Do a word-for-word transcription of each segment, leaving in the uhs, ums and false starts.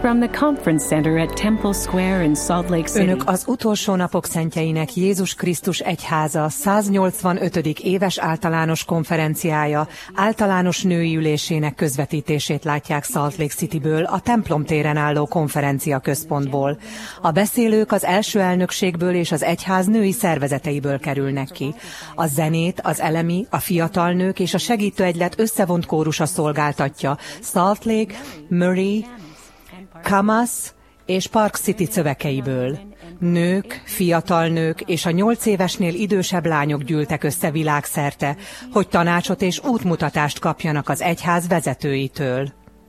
From the Conference Center at Temple Square in Salt Lake City. Önök az utolsó napok szentjeinek Jézus Krisztus Egyháza száznyolcvanötödik éves általános konferenciája általános női ülésének közvetítését látják Salt Lake Cityből, a templom téren álló konferencia központból. A beszélők az első elnökségből és az egyház női szervezeteiből kerülnek ki. A zenét, az elemi, a fiatal nők és a segítőegylet összevont kórusa szolgáltatja Salt Lake, Murray, Camas és Park City szövekeiből. Nők, fiatal nők és a nyolc évesnél idősebb lányok gyűltek össze világszerte, hogy tanácsot és útmutatást kapjanak az egyház vezetőitől.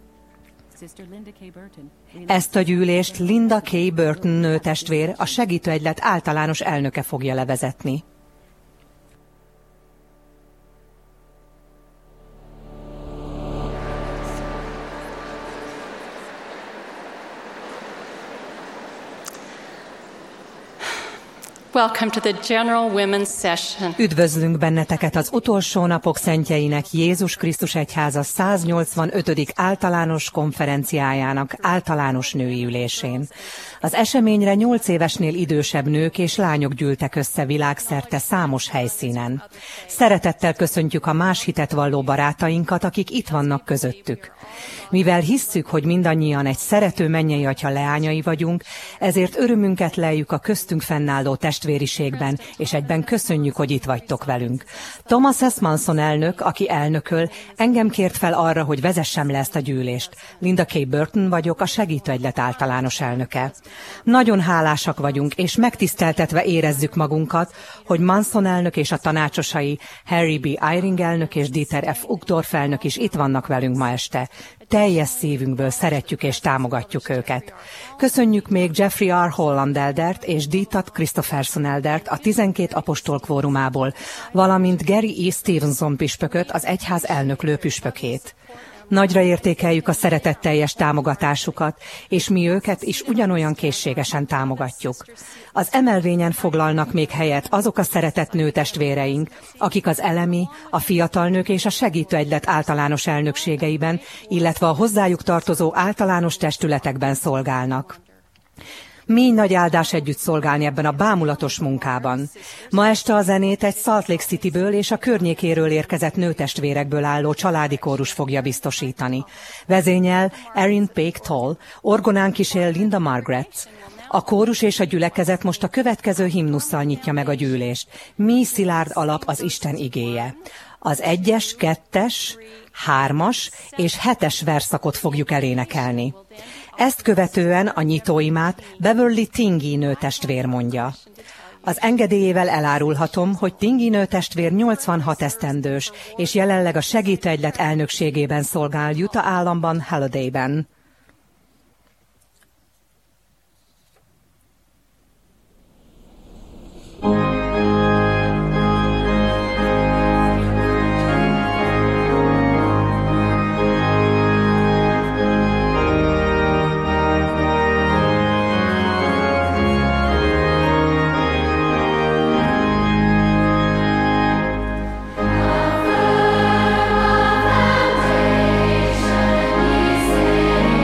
Ezt a gyűlést Linda K. Burton nőtestvér, a segítőegylet általános elnöke fogja levezetni. Welcome to the General Women's Session. Üdvözlünk benneteket az utolsó napok szentjeinek Jézus Krisztus Egyháza száznyolcvanötödik általános konferenciájának általános női ülésén. Az eseményre nyolc évesnél idősebb nők és lányok gyűltek össze világszerte számos helyszínen. Szeretettel köszöntjük a más hitet valló barátainkat, akik itt vannak közöttük. Mivel hisszük, hogy mindannyian egy szerető mennyei Atya leányai vagyunk, ezért örömünket leljük a köztünk fennálló testvériségben, és egyben köszönjük, hogy itt vagytok velünk. Thomas S. Manson elnök, aki elnököl, engem kért fel arra, hogy vezessem le ezt a gyűlést. Linda K. Burton vagyok, a segítőegylet általános elnöke. Nagyon hálásak vagyunk, és megtiszteltetve érezzük magunkat, hogy Manson elnök és a tanácsosai, Harry B. Eyring elnök és Dieter F. Uchtdorf elnök is itt vannak velünk ma este. Teljes szívünkből szeretjük és támogatjuk őket. Köszönjük még Jeffrey R. Holland eldert és Dieter Christopherson eldert a tizenkét apostol kvórumából, valamint Gary E. Stevenson püspököt, az egyház elnöklő püspökét. Nagyra értékeljük a szeretetteljes támogatásukat, és mi őket is ugyanolyan készségesen támogatjuk. Az emelvényen foglalnak még helyet azok a szeretett nőtestvéreink, akik az elemi, a fiatal nők és a segítőegylet általános elnökségeiben, illetve a hozzájuk tartozó általános testületekben szolgálnak. Mély nagy áldás együtt szolgálni ebben a bámulatos munkában. Ma este a zenét egy Salt Lake Cityből és a környékéről érkezett nőtestvérekből álló családi kórus fogja biztosítani. Vezényel Erin Paik Toll, orgonán kísér Linda Margaret. A kórus és a gyülekezet most a következő himnusszal nyitja meg a gyűlést. Mély szilárd alap az Isten igéje. Az egyes, kettes, hármas és hetes verszakot fogjuk elénekelni. Ezt követően a nyitóimát Beverly Tingy nőtestvér mondja. Az engedélyével elárulhatom, hogy Tingy nőtestvér nyolcvanhat esztendős, és jelenleg a segítőegylet elnökségében szolgál Utah államban, Hallidayben. Say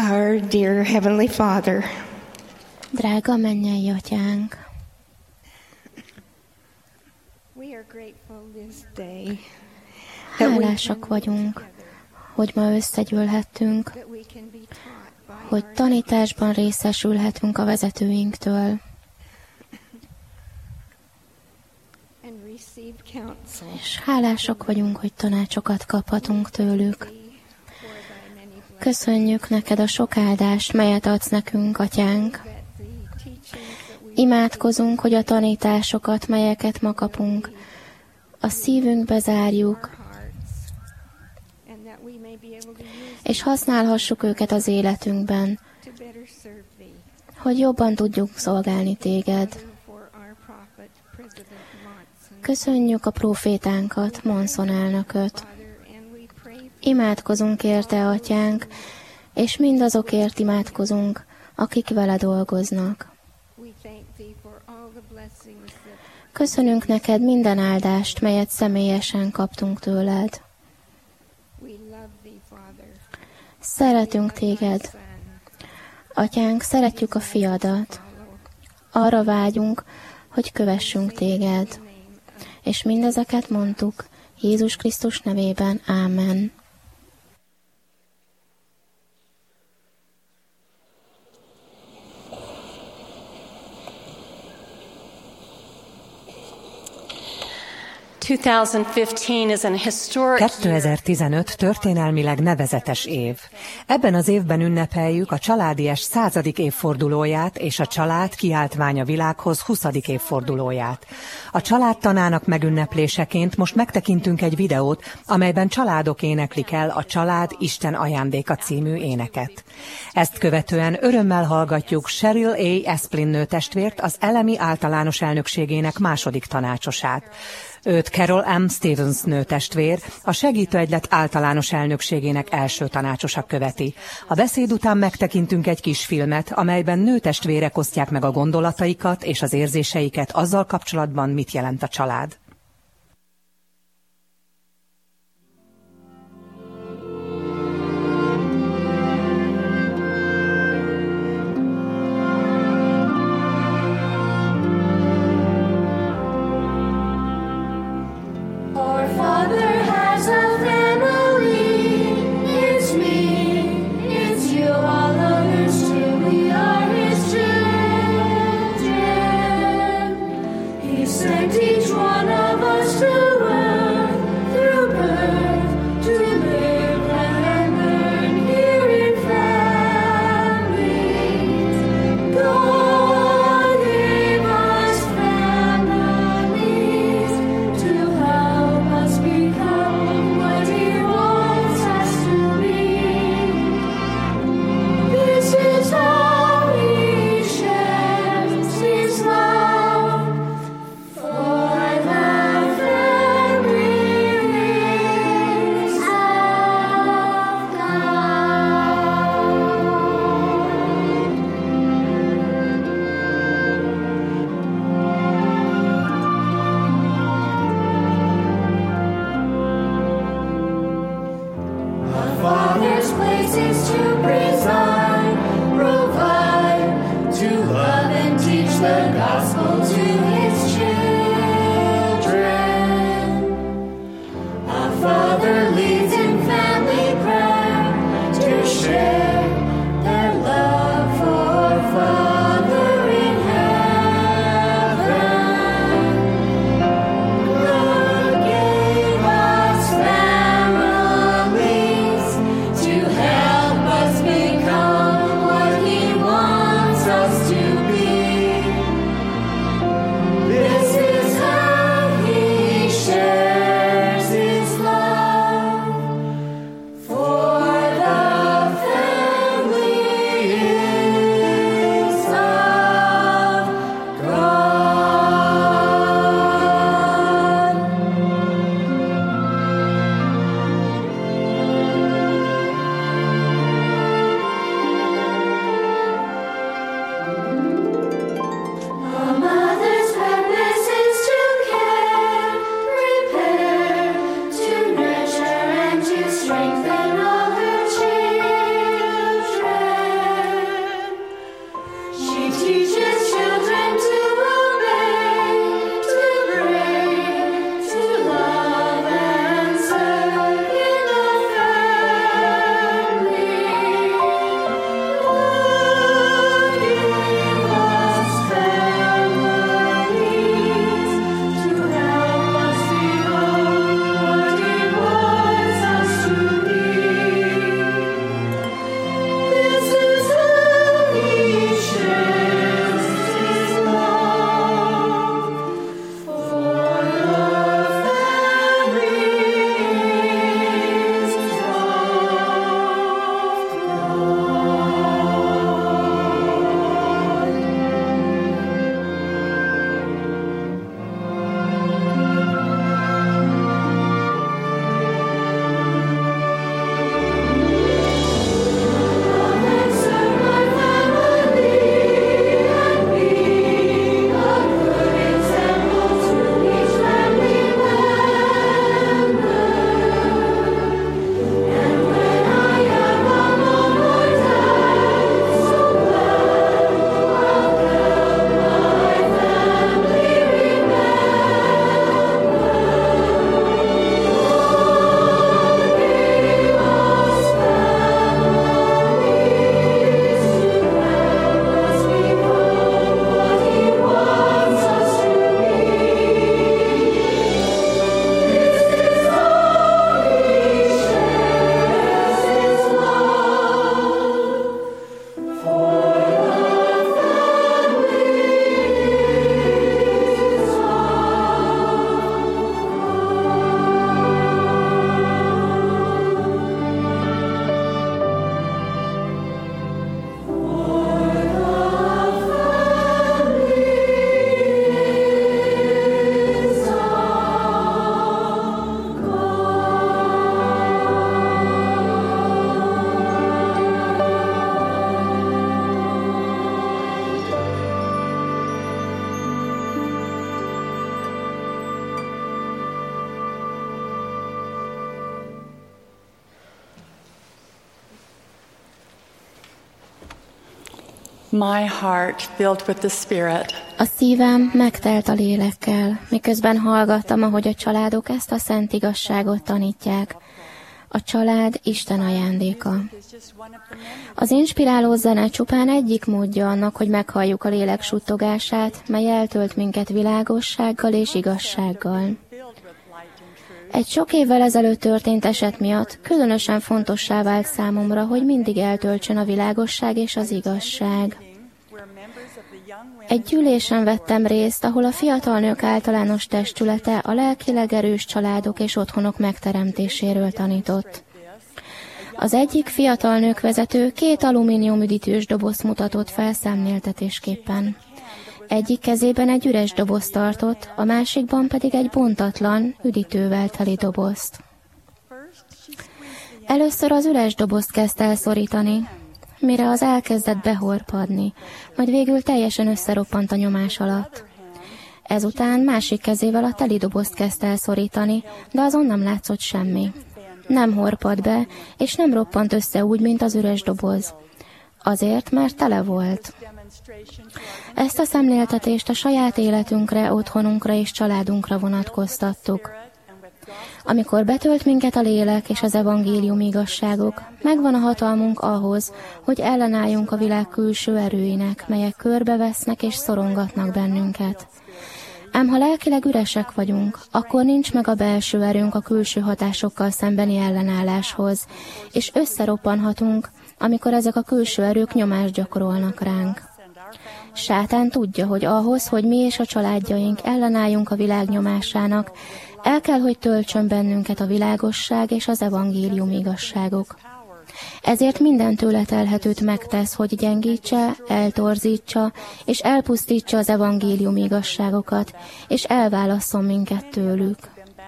Our dear Heavenly Father, drága mennyei atyánk, we are grateful this day. Hálásak vagyunk, hogy ma összegyűlhettünk, hogy tanításban részesülhetünk a vezetőinktől, és hálásak vagyunk, hogy tanácsokat kaphatunk tőlük. Köszönjük neked a sok áldást, melyet adsz nekünk, atyánk. Imádkozunk, hogy a tanításokat, melyeket ma kapunk, a szívünkbe zárjuk, és használhassuk őket az életünkben, hogy jobban tudjuk szolgálni téged. Köszönjük a prófétánkat, Monson elnököt. Imádkozunk érte, atyánk, és mindazokért imádkozunk, akik vele dolgoznak. Köszönünk neked minden áldást, melyet személyesen kaptunk tőled. Szeretünk téged. Atyánk, szeretjük a fiadat. Arra vágyunk, hogy kövessünk téged. És mindezeket mondtuk Jézus Krisztus nevében. Ámen. kétezer-tizenöt történelmileg nevezetes év. Ebben az évben ünnepeljük a családies századik évfordulóját és a család kiáltványa világhoz huszadik évfordulóját. A családtanának megünnepléseként most megtekintünk egy videót, amelyben családok éneklik el a Család Isten ajándéka című éneket. Ezt követően örömmel hallgatjuk Cheryl A. Esplin nőtestvért, az elemi általános elnökségének második tanácsosát. Őt Carol M. Stevens nőtestvér, a Segítőegylet általános elnökségének első tanácsosa követi. A beszéd után megtekintünk egy kis filmet, amelyben nőtestvérek osztják meg a gondolataikat és az érzéseiket azzal kapcsolatban, mit jelent a család. Each one of My heart filled with the Spirit. A szívem megtelt a lélekkel, miközben hallgattam, ahogy a családok ezt a szent igazságot tanítják. A család Isten ajándéka. Az inspiráló zene csupán egyik módja annak, hogy meghalljuk a lélek suttogását, mely eltölt minket világossággal és igazsággal. Egy sok évvel ezelőtt történt eset miatt különösen fontossá vált számomra, hogy mindig eltöltsön a világosság és az igazság. Egy gyűlésen vettem részt, ahol a fiatal nők általános testülete a lelkileg erős családok és otthonok megteremtéséről tanított. Az egyik fiatal nőkvezető két alumínium üdítős dobozt mutatott fel szemléltetésképpen. Egyik kezében egy üres dobozt tartott, a másikban pedig egy bontatlan, üdítővel teli dobozt. Először az üres dobozt kezdte elszorítani, mire az elkezdett behorpadni, majd végül teljesen összeroppant a nyomás alatt. Ezután másik kezével a teli dobozt kezdte elszorítani, de azon nem látszott semmi. Nem horpad be, és nem roppant össze úgy, mint az üres doboz. Azért, mert tele volt. Ezt a szemléltetést a saját életünkre, otthonunkra és családunkra vonatkoztattuk. Amikor betölt minket a lélek és az evangélium igazságok, megvan a hatalmunk ahhoz, hogy ellenálljunk a világ külső erőinek, melyek körbevesznek és szorongatnak bennünket. Ám ha lelkileg üresek vagyunk, akkor nincs meg a belső erőnk a külső hatásokkal szembeni ellenálláshoz, és összeroppanhatunk, amikor ezek a külső erők nyomást gyakorolnak ránk. Sátán tudja, hogy ahhoz, hogy mi és a családjaink ellenálljunk a világ nyomásának, el kell, hogy töltsön bennünket a világosság és az evangélium igazságok. Ezért minden tőle telhetőt megtesz, hogy gyengítse, eltorzítsa és elpusztítsa az evangélium igazságokat, és elválasszon minket tőlük.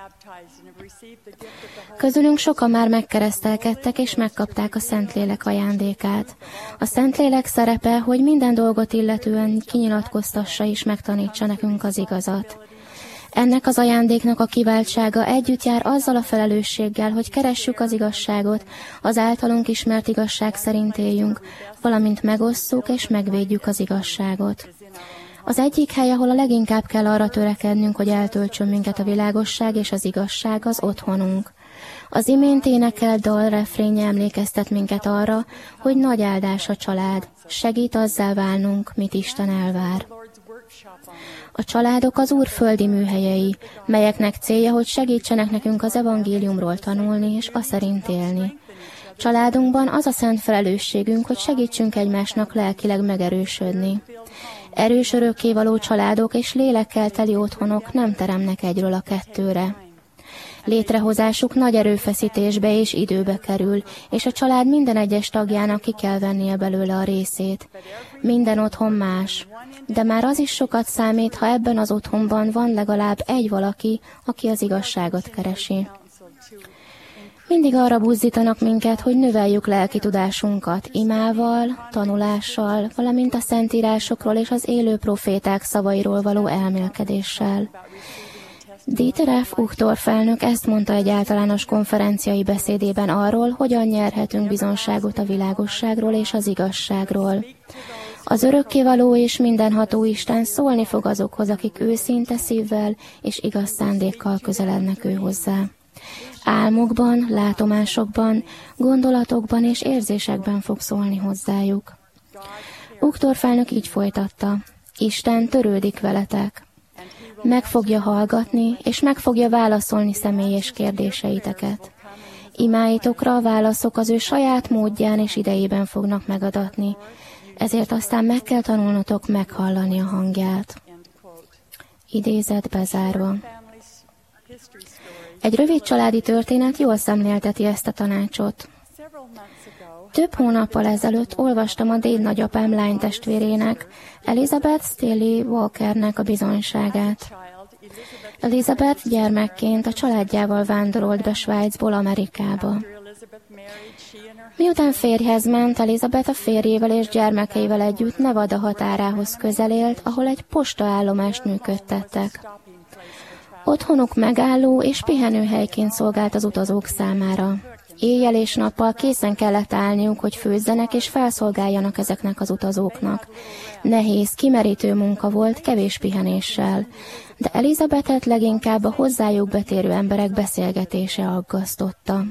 Közülünk sokan már megkeresztelkedtek és megkapták a Szentlélek ajándékát. A Szentlélek szerepe, hogy minden dolgot illetően kinyilatkoztassa és megtanítsa nekünk az igazat. Ennek az ajándéknak a kiváltsága együtt jár azzal a felelősséggel, hogy keressük az igazságot, az általunk ismert igazság szerint éljünk, valamint megosszuk és megvédjük az igazságot. Az egyik hely, ahol a leginkább kell arra törekednünk, hogy eltöltsön minket a világosság és az igazság, az otthonunk. Az imént énekelt dal refrénje emlékeztet minket arra, hogy nagy áldás a család, segít azzá válnunk, mit Isten elvár. A családok az Úr földi műhelyei, melyeknek célja, hogy segítsenek nekünk az evangéliumról tanulni és aszerint élni. Családunkban az a szent felelősségünk, hogy segítsünk egymásnak lelkileg megerősödni. Erős örökkévaló családok és lélekkel teli otthonok nem teremnek egyről a kettőre. Létrehozásuk nagy erőfeszítésbe és időbe kerül, és a család minden egyes tagjának ki kell vennie belőle a részét. Minden otthon más, de már az is sokat számít, ha ebben az otthonban van legalább egy valaki, aki az igazságot keresi. Mindig arra buzdítanak minket, hogy növeljük lelki tudásunkat imával, tanulással, valamint a szentírásokról és az élő proféták szavairól való elmélkedéssel. Dieter F. Uchtdorf elnök ezt mondta egy általános konferenciai beszédében arról, hogyan nyerhetünk bizonságot a világosságról és az igazságról. Az örökkévaló és mindenható Isten szólni fog azokhoz, akik őszinte szívvel és igaz szándékkal közelednek ő hozzá. Álmokban, látomásokban, gondolatokban és érzésekben fog szólni hozzájuk. Uchtdorf elnök így folytatta: Isten törődik veletek. Meg fogja hallgatni, és meg fogja válaszolni személyes kérdéseiteket. Imáitokra a válaszok az ő saját módján és idejében fognak megadatni, ezért aztán meg kell tanulnotok meghallani a hangját. Idézet bezárva. Egy rövid családi történet jól szemlélteti ezt a tanácsot. Több hónappal ezelőtt olvastam a déd nagyapám lánytestvérének, Elizabeth Staley Walkernek a bizonyságát. Elizabeth gyermekként a családjával vándorolt be Svájcból Amerikába. Miután férjhez ment, Elizabeth a férjével és gyermekeivel együtt Nevada határához közelélt, ahol egy postaállomást működtettek. Otthonuk megálló és pihenőhelyként szolgált az utazók számára. Éjjel és nappal készen kellett állniuk, hogy főzzenek és felszolgáljanak ezeknek az utazóknak. Nehéz, kimerítő munka volt, kevés pihenéssel, de Elizabetet leginkább a hozzájuk betérő emberek beszélgetése aggasztotta.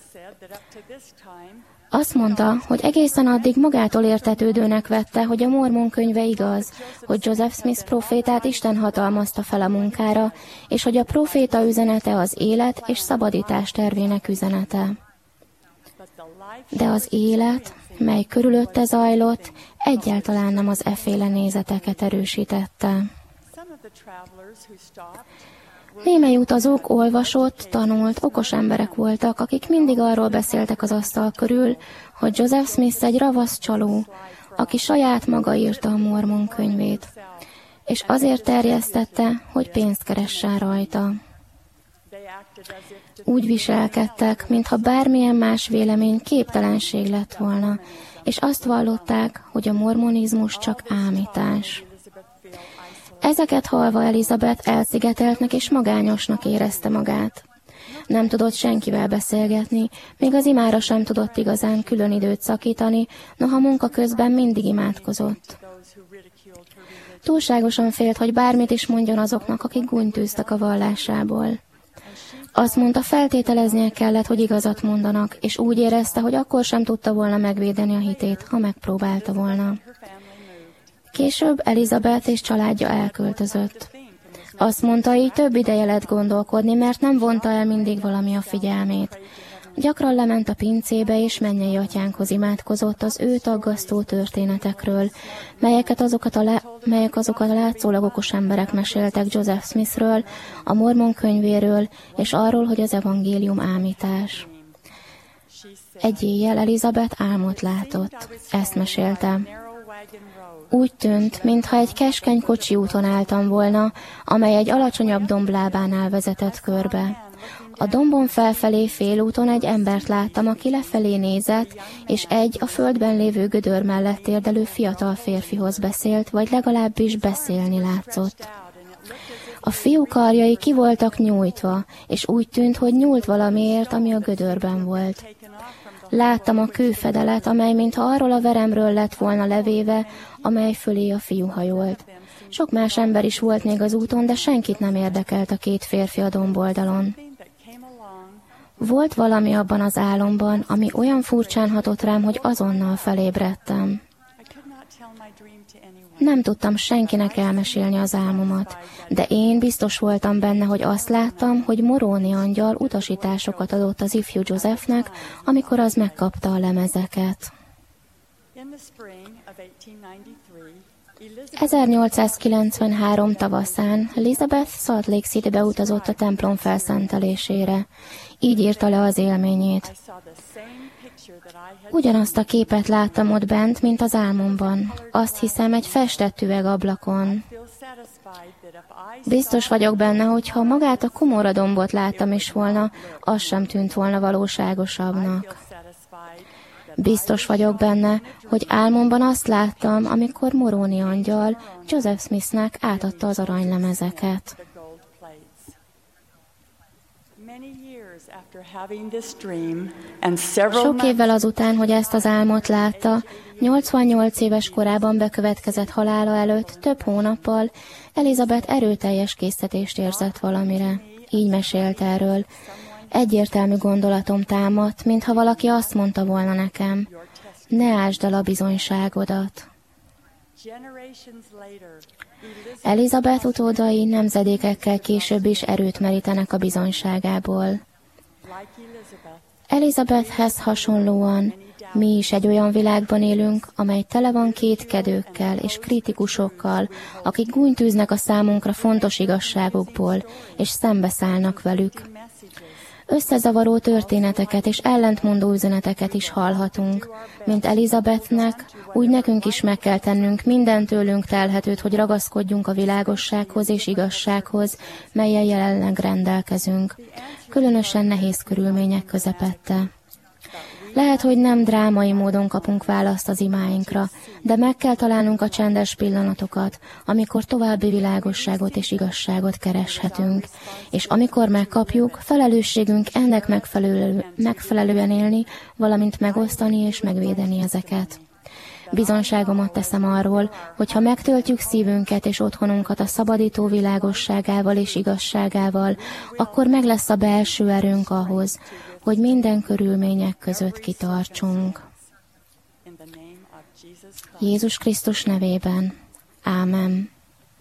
Azt mondta, hogy egészen addig magától értetődőnek vette, hogy a Mormon könyve igaz, hogy Joseph Smith profétát Isten hatalmazta fel a munkára, és hogy a proféta üzenete az élet és szabadítás tervének üzenete. De az élet, mely körülötte zajlott, egyáltalán nem az efféle nézeteket erősítette. Némely utazók olvasott, tanult, okos emberek voltak, akik mindig arról beszéltek az asztal körül, hogy Joseph Smith egy ravasz csaló, aki saját maga írta a Mormon könyvét, és azért terjesztette, hogy pénzt keressen rajta. Úgy viselkedtek, mintha bármilyen más vélemény képtelenség lett volna, és azt vallották, hogy a mormonizmus csak ámítás. Ezeket hallva Elizabeth elszigeteltnek és magányosnak érezte magát. Nem tudott senkivel beszélgetni, még az imára sem tudott igazán külön időt szakítani, noha munka közben mindig imádkozott. Túlságosan félt, hogy bármit is mondjon azoknak, akik gúnytűztek a vallásából. Azt mondta, feltételeznie kellett, hogy igazat mondanak, és úgy érezte, hogy akkor sem tudta volna megvédeni a hitét, ha megpróbálta volna. Később Elizabeth és családja elköltözött. Azt mondta, így több ideje lett gondolkodni, mert nem vonta el mindig valami a figyelmét. Gyakran lement a pincébe, és mennyei atyánkhoz imádkozott az őt aggasztó történetekről, melyeket azokat a lá- melyek azokat a látszólag okos emberek meséltek Joseph Smithről, a Mormon könyvéről, és arról, hogy az evangélium ámítás. Egy éjjel Elizabeth álmot látott. Ezt mesélte. Úgy tűnt, mintha egy keskeny kocsi úton álltam volna, amely egy alacsonyabb domblábánál vezetett körbe. A dombon felfelé félúton egy embert láttam, aki lefelé nézett, és egy a földben lévő gödör mellett térdelő fiatal férfihoz beszélt, vagy legalábbis beszélni látszott. A fiú karjai ki voltak nyújtva, és úgy tűnt, hogy nyúlt valamiért, ami a gödörben volt. Láttam a kőfedelet, amely mintha arról a veremről lett volna levéve, amely fölé a fiú hajolt. Sok más ember is volt még az úton, de senkit nem érdekelt a két férfi a domboldalon. Volt valami abban az álomban, ami olyan furcsán hatott rám, hogy azonnal felébredtem. Nem tudtam senkinek elmesélni az álmomat, de én biztos voltam benne, hogy azt láttam, hogy Moroni angyal utasításokat adott az ifjú Josephnek, amikor az megkapta a lemezeket. ezernyolcszázkilencvenhárom tavaszán Elizabeth Salt Lake Citybe utazott a templom felszentelésére. Így írta le az élményét. Ugyanazt a képet láttam ott bent, mint az álmomban. Azt hiszem, egy festett üvegablakon. Biztos vagyok benne, hogy ha magát a Komora dombot láttam is volna, az sem tűnt volna valóságosabbnak. Biztos vagyok benne, hogy álmomban azt láttam, amikor Moroni angyal Joseph Smithnek átadta az aranylemezeket. Sok évvel azután, hogy ezt az álmot látta, nyolcvannyolc éves korában bekövetkezett halála előtt több hónappal Elizabeth erőteljes késztetést érzett valamire. Így mesélt erről. Egyértelmű gondolatom támadt, mintha valaki azt mondta volna nekem, ne ásd el a bizonyságodat. Elizabeth utódai nemzedékekkel később is erőt merítenek a bizonyságából. Elizabethhez hasonlóan mi is egy olyan világban élünk, amely tele van kétkedőkkel és kritikusokkal, akik gúnytűznek a számunkra fontos igazságokból, és szembeszállnak velük. Összezavaró történeteket és ellentmondó üzeneteket is hallhatunk. Mint Elizabethnek, úgy nekünk is meg kell tennünk minden tőlünk telhetőt, hogy ragaszkodjunk a világossághoz és igazsághoz, mellyel jelenleg rendelkezünk, különösen nehéz körülmények közepette. Lehet, hogy nem drámai módon kapunk választ az imáinkra, de meg kell találnunk a csendes pillanatokat, amikor további világosságot és igazságot kereshetünk, és amikor megkapjuk, felelősségünk ennek megfelelő, megfelelően élni, valamint megosztani és megvédeni ezeket. Bizonságomat teszem arról, hogy ha megtöltjük szívünket és otthonunkat a szabadító világosságával és igazságával, akkor meg lesz a belső erőnk ahhoz, hogy minden körülmények között kitartsunk. Jézus Krisztus nevében. Ámen.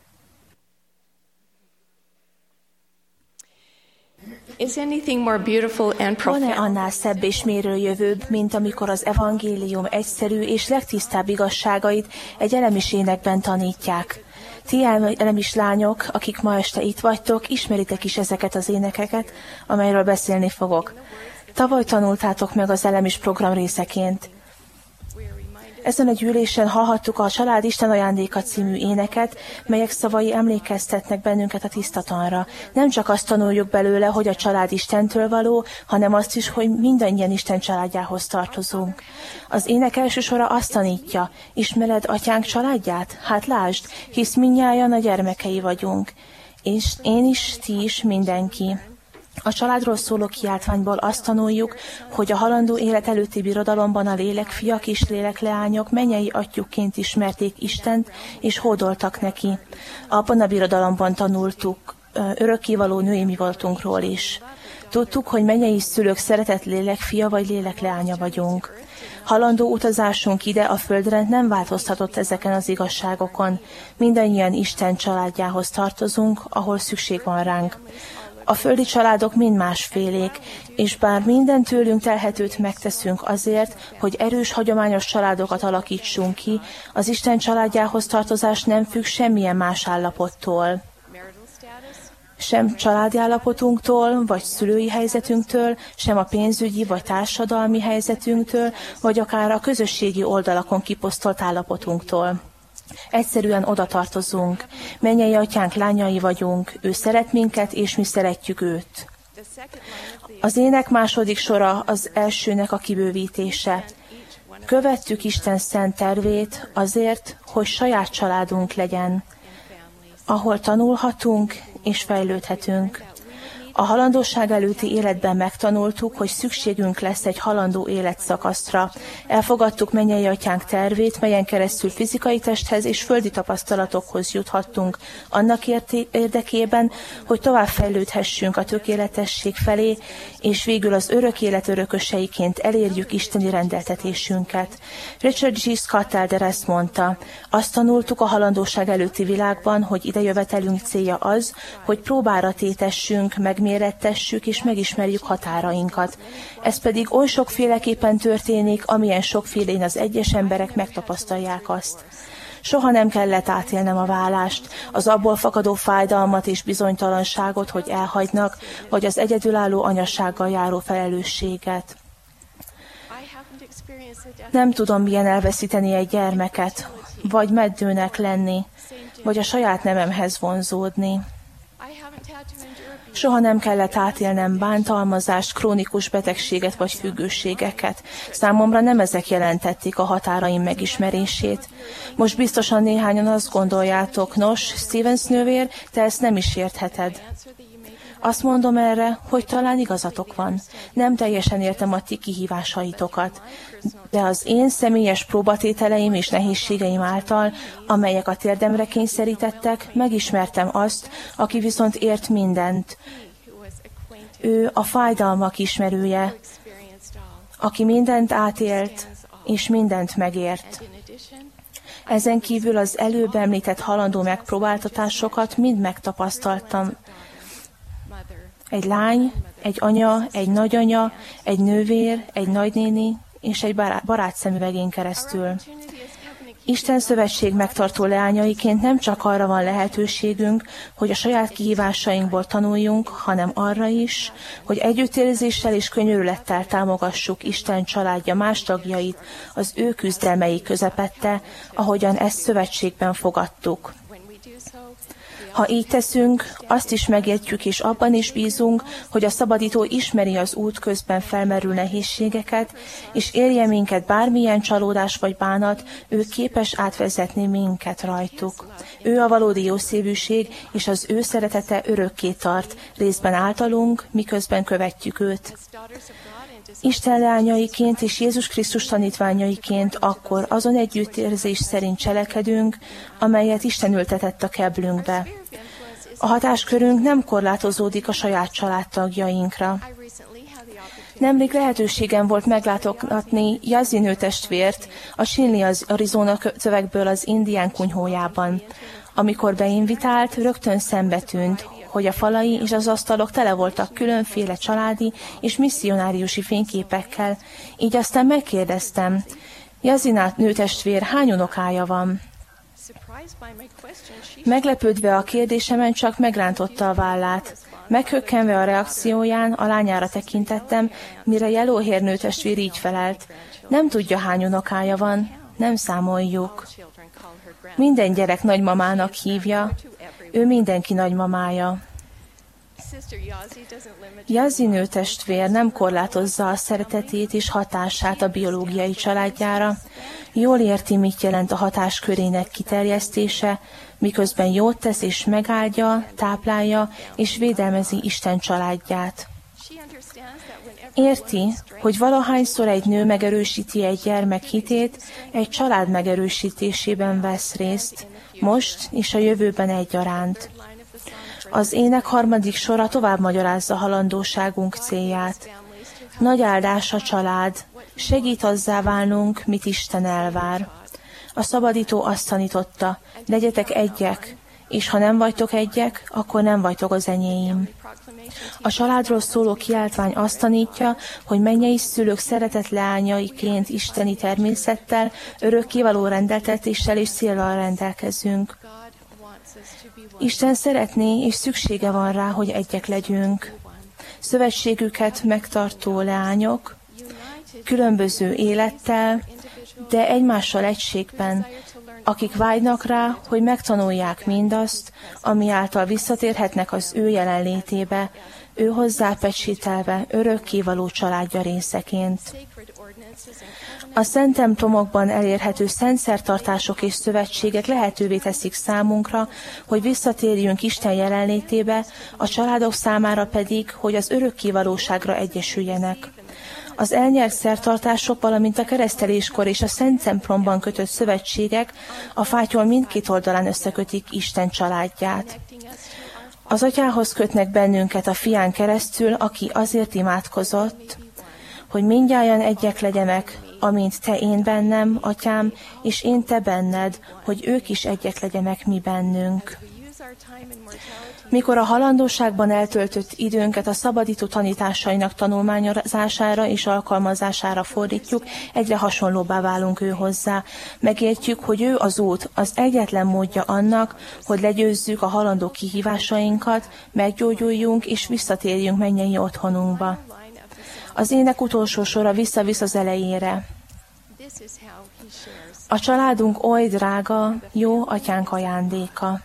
Van-e annál szebb és mérőjövőbb, mint amikor az evangélium egyszerű és legtisztább igazságait egy elemis énekben tanítják? Ti elemis lányok, akik ma este itt vagytok, ismeritek is ezeket az énekeket, amelyről beszélni fogok. Tavaly tanultátok meg az elemis program részeként. Ezen a gyűlésen hallhattuk a Család Isten ajándéka című éneket, melyek szavai emlékeztetnek bennünket a tisztatanra. Nem csak azt tanuljuk belőle, hogy a család Istentől való, hanem azt is, hogy mindannyian Isten családjához tartozunk. Az ének első sora azt tanítja, ismered atyánk családját? Hát lásd, hisz mindnyájan a gyermekei vagyunk. És én is, ti is, mindenki. A családról szóló kiáltványból azt tanuljuk, hogy a halandó élet előtti birodalomban a lélekfiak és lélekleányok mennyei atyukként ismerték Istent, és hódoltak neki. Abban a birodalomban tanultuk örökkévaló női mi voltunkról is. Tudtuk, hogy mennyei szülők szeretett lélekfia vagy lélekleánya vagyunk. Halandó utazásunk ide a földre nem változtatott ezeken az igazságokon. Mindannyian Isten családjához tartozunk, ahol szükség van ránk. A földi családok mind másfélék, és bár minden tőlünk telhetőt megteszünk azért, hogy erős, hagyományos családokat alakítsunk ki, az Isten családjához tartozás nem függ semmilyen más állapottól. Sem családi állapotunktól, vagy szülői helyzetünktől, sem a pénzügyi vagy társadalmi helyzetünktől, vagy akár a közösségi oldalakon kiposztolt állapotunktól. Egyszerűen oda tartozunk. Mennyei atyánk lányai vagyunk, ő szeret minket, és mi szeretjük őt. Az ének második sora az elsőnek a kibővítése. Követtük Isten szent tervét azért, hogy saját családunk legyen, ahol tanulhatunk és fejlődhetünk. A halandóság előtti életben megtanultuk, hogy szükségünk lesz egy halandó életszakaszra. Elfogadtuk mennyei atyánk tervét, melyen keresztül fizikai testhez és földi tapasztalatokhoz juthattunk, annak érdekében, hogy tovább fejlődhessünk a tökéletesség felé, és végül az örök élet örököseiként elérjük isteni rendeltetésünket. Richard G. Scott Elder ezt mondta, azt tanultuk a halandóság előtti világban, hogy idejövetelünk célja az, hogy próbára tétessünk, megmérettessük és megismerjük határainkat. Ez pedig oly sokféleképpen történik, amilyen sokfélén az egyes emberek megtapasztalják azt. Soha nem kellett átélnem a válást, az abból fakadó fájdalmat és bizonytalanságot, hogy elhagynak, vagy az egyedülálló anyasággal járó felelősséget. Nem tudom, milyen elveszíteni egy gyermeket, vagy meddőnek lenni, vagy a saját nememhez vonzódni. Soha nem kellett átélnem bántalmazást, krónikus betegséget vagy függőségeket. Számomra nem ezek jelentették a határaim megismerését. Most biztosan néhányan azt gondoljátok, nos, Stevens nővér, te ezt nem is értheted. Azt mondom erre, hogy talán igazatok van. Nem teljesen értem a ti kihívásaitokat, de az én személyes próbatételeim és nehézségeim által, amelyek a térdemre kényszerítettek, megismertem azt, aki viszont ért mindent. Ő a fájdalmak ismerője, aki mindent átélt és mindent megért. Ezen kívül az előbb említett halandó megpróbáltatásokat mind megtapasztaltam. Egy lány, egy anya, egy nagyanya, egy nővér, egy nagynéni és egy barát szemüvegén keresztül. Isten szövetség megtartó leányaiként nem csak arra van lehetőségünk, hogy a saját kihívásainkból tanuljunk, hanem arra is, hogy együttérzéssel és könyörülettel támogassuk Isten családja más tagjait az ő küzdelmei közepette, ahogyan ezt szövetségben fogadtuk. Ha így teszünk, azt is megértjük és abban is bízunk, hogy a szabadító ismeri az út közben felmerül nehézségeket, és érje minket bármilyen csalódás vagy bánat, ő képes átvezetni minket rajtuk. Ő a valódi jószívűség, és az ő szeretete örökké tart, részben általunk, miközben követjük őt. Isten leányaiként és Jézus Krisztus tanítványaiként akkor azon együttérzés szerint cselekedünk, amelyet Isten ültetett a keblünkbe. A hatáskörünk nem korlátozódik a saját családtagjainkra. Nemrég lehetőségem volt meglátogatni Yazzie nőtestvért a Shinley, Arizona szövegből az indián kunyhójában. Amikor beinvitált, rögtön szembe tűnt, hogy a falai és az asztalok tele voltak különféle családi és misszionáriusi fényképekkel, így aztán megkérdeztem, Yazzie nőtestvér hány unokája van? Meglepődve a kérdésemen csak megrántotta a vállát. Meghökkenve a reakcióján a lányára tekintettem, mire Yellowhair nőtestvér így felelt. Nem tudja, hány unokája van, nem számoljuk. Minden gyerek nagymamának hívja, ő mindenki nagymamája. Yazzie nőtestvér nem korlátozza a szeretetét és hatását a biológiai családjára, jól érti, mit jelent a hatáskörének kiterjesztése, miközben jót tesz és megáldja, táplálja és védelmezi Isten családját. Érti, hogy valahányszor egy nő megerősíti egy gyermek hitét, egy család megerősítésében vesz részt, most és a jövőben egyaránt. Az ének harmadik sora tovább magyarázza halandóságunk célját. Nagy áldás a család, segít azzá válnunk, mit Isten elvár. A szabadító azt tanította, legyetek egyek, és ha nem vagytok egyek, akkor nem vagytok az enyéim. A családról szóló kiáltvány azt tanítja, hogy mennyei szülők szeretett leányaiként isteni természettel, örökkévaló rendeltetéssel és céllal rendelkezünk. Isten szeretné és szüksége van rá, hogy egyek legyünk. Szövetségüket megtartó leányok, különböző élettel, de egymással egységben, akik vágynak rá, hogy megtanulják mindazt, ami által visszatérhetnek az ő jelenlétébe, ő hozzá pecsételve örökkévaló családja részeként. A szent templomokban elérhető szent szertartások és szövetségek lehetővé teszik számunkra, hogy visszatérjünk Isten jelenlétébe, a családok számára pedig, hogy az örökkévalóságra egyesüljenek. Az elnyert szertartások, valamint a kereszteléskor és a szent templomban kötött szövetségek a fátyol mindkét oldalán összekötik Isten családját. Az atyához kötnek bennünket a fián keresztül, aki azért imádkozott, hogy mindnyájan egyek legyenek, amint te én bennem, atyám, és én te benned, hogy ők is egyek legyenek mi bennünk. Mikor a halandóságban eltöltött időnket a szabadító tanításainak tanulmányozására és alkalmazására fordítjuk, egyre hasonlóbbá válunk ő hozzá. Megértjük, hogy ő az út, az egyetlen módja annak, hogy legyőzzük a halandó kihívásainkat, meggyógyuljunk és visszatérjünk mennyei otthonunkba. Az ének utolsó sora visszavisz az elejére. A családunk oly drága, jó atyánk ajándéka.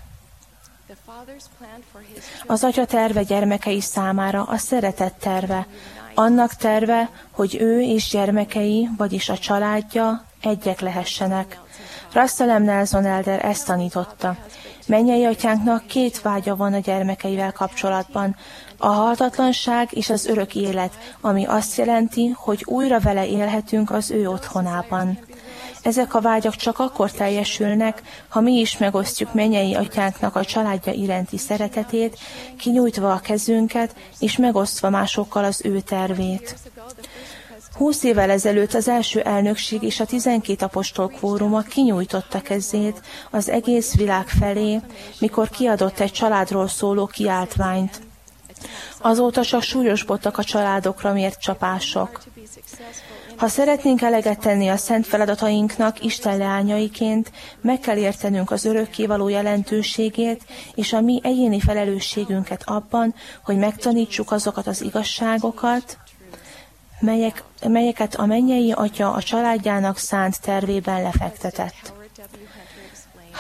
Az atya terve gyermekei számára a szeretet terve, annak terve, hogy ő és gyermekei, vagyis a családja egyek lehessenek. Russell M. Nelson Elder ezt tanította. Mennyei atyánknak két vágya van a gyermekeivel kapcsolatban, a halhatatlanság és az örök élet, ami azt jelenti, hogy újra vele élhetünk az ő otthonában. Ezek a vágyak csak akkor teljesülnek, ha mi is megosztjuk mennyei atyánknak a családja iránti szeretetét, kinyújtva a kezünket és megosztva másokkal az ő tervét. Húsz évvel ezelőtt az első elnökség és a tizenkét apostol kvóruma kinyújtotta kezét az egész világ felé, mikor kiadott egy családról szóló kiáltványt. Azóta csak súlyosbodtak a családokra mért csapások. Ha szeretnénk eleget tenni a szent feladatainknak Isten leányaiként, meg kell értenünk az örökkévaló jelentőségét és a mi egyéni felelősségünket abban, hogy megtanítsuk azokat az igazságokat, melyek, melyeket a mennyei atya a családjának szánt tervében lefektetett.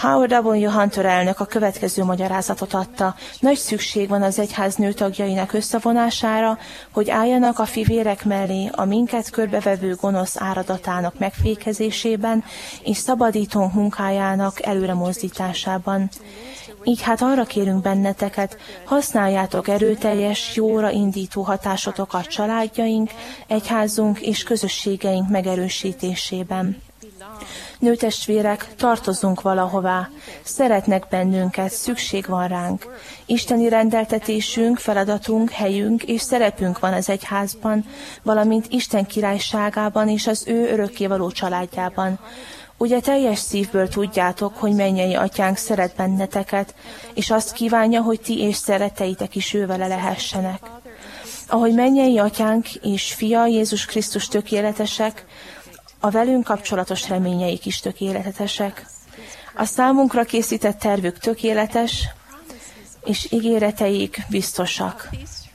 Howard W. Hunter elnök a következő magyarázatot adta. Nagy szükség van az egyház nőtagjainak összevonására, hogy álljanak a fivérek mellé a minket körbevevő gonosz áradatának megfékezésében és szabadítónk munkájának előremozdításában. Így hát arra kérünk benneteket, használjátok erőteljes, jóra indító hatásotokat családjaink, egyházunk és közösségeink megerősítésében. Nőtestvérek, tartozzunk valahová, szeretnek bennünket, szükség van ránk. Isteni rendeltetésünk, feladatunk, helyünk és szerepünk van az egyházban, valamint Isten királyságában és az ő örökkévaló családjában. Ugye teljes szívből tudjátok, hogy mennyei atyánk szeret benneteket, és azt kívánja, hogy ti és szeretteitek is ővele lehessenek. Ahogy mennyei atyánk és fia Jézus Krisztus tökéletesek, a velünk kapcsolatos reményeik is tökéletesek. A számunkra készített tervük tökéletes, és ígéreteik biztosak.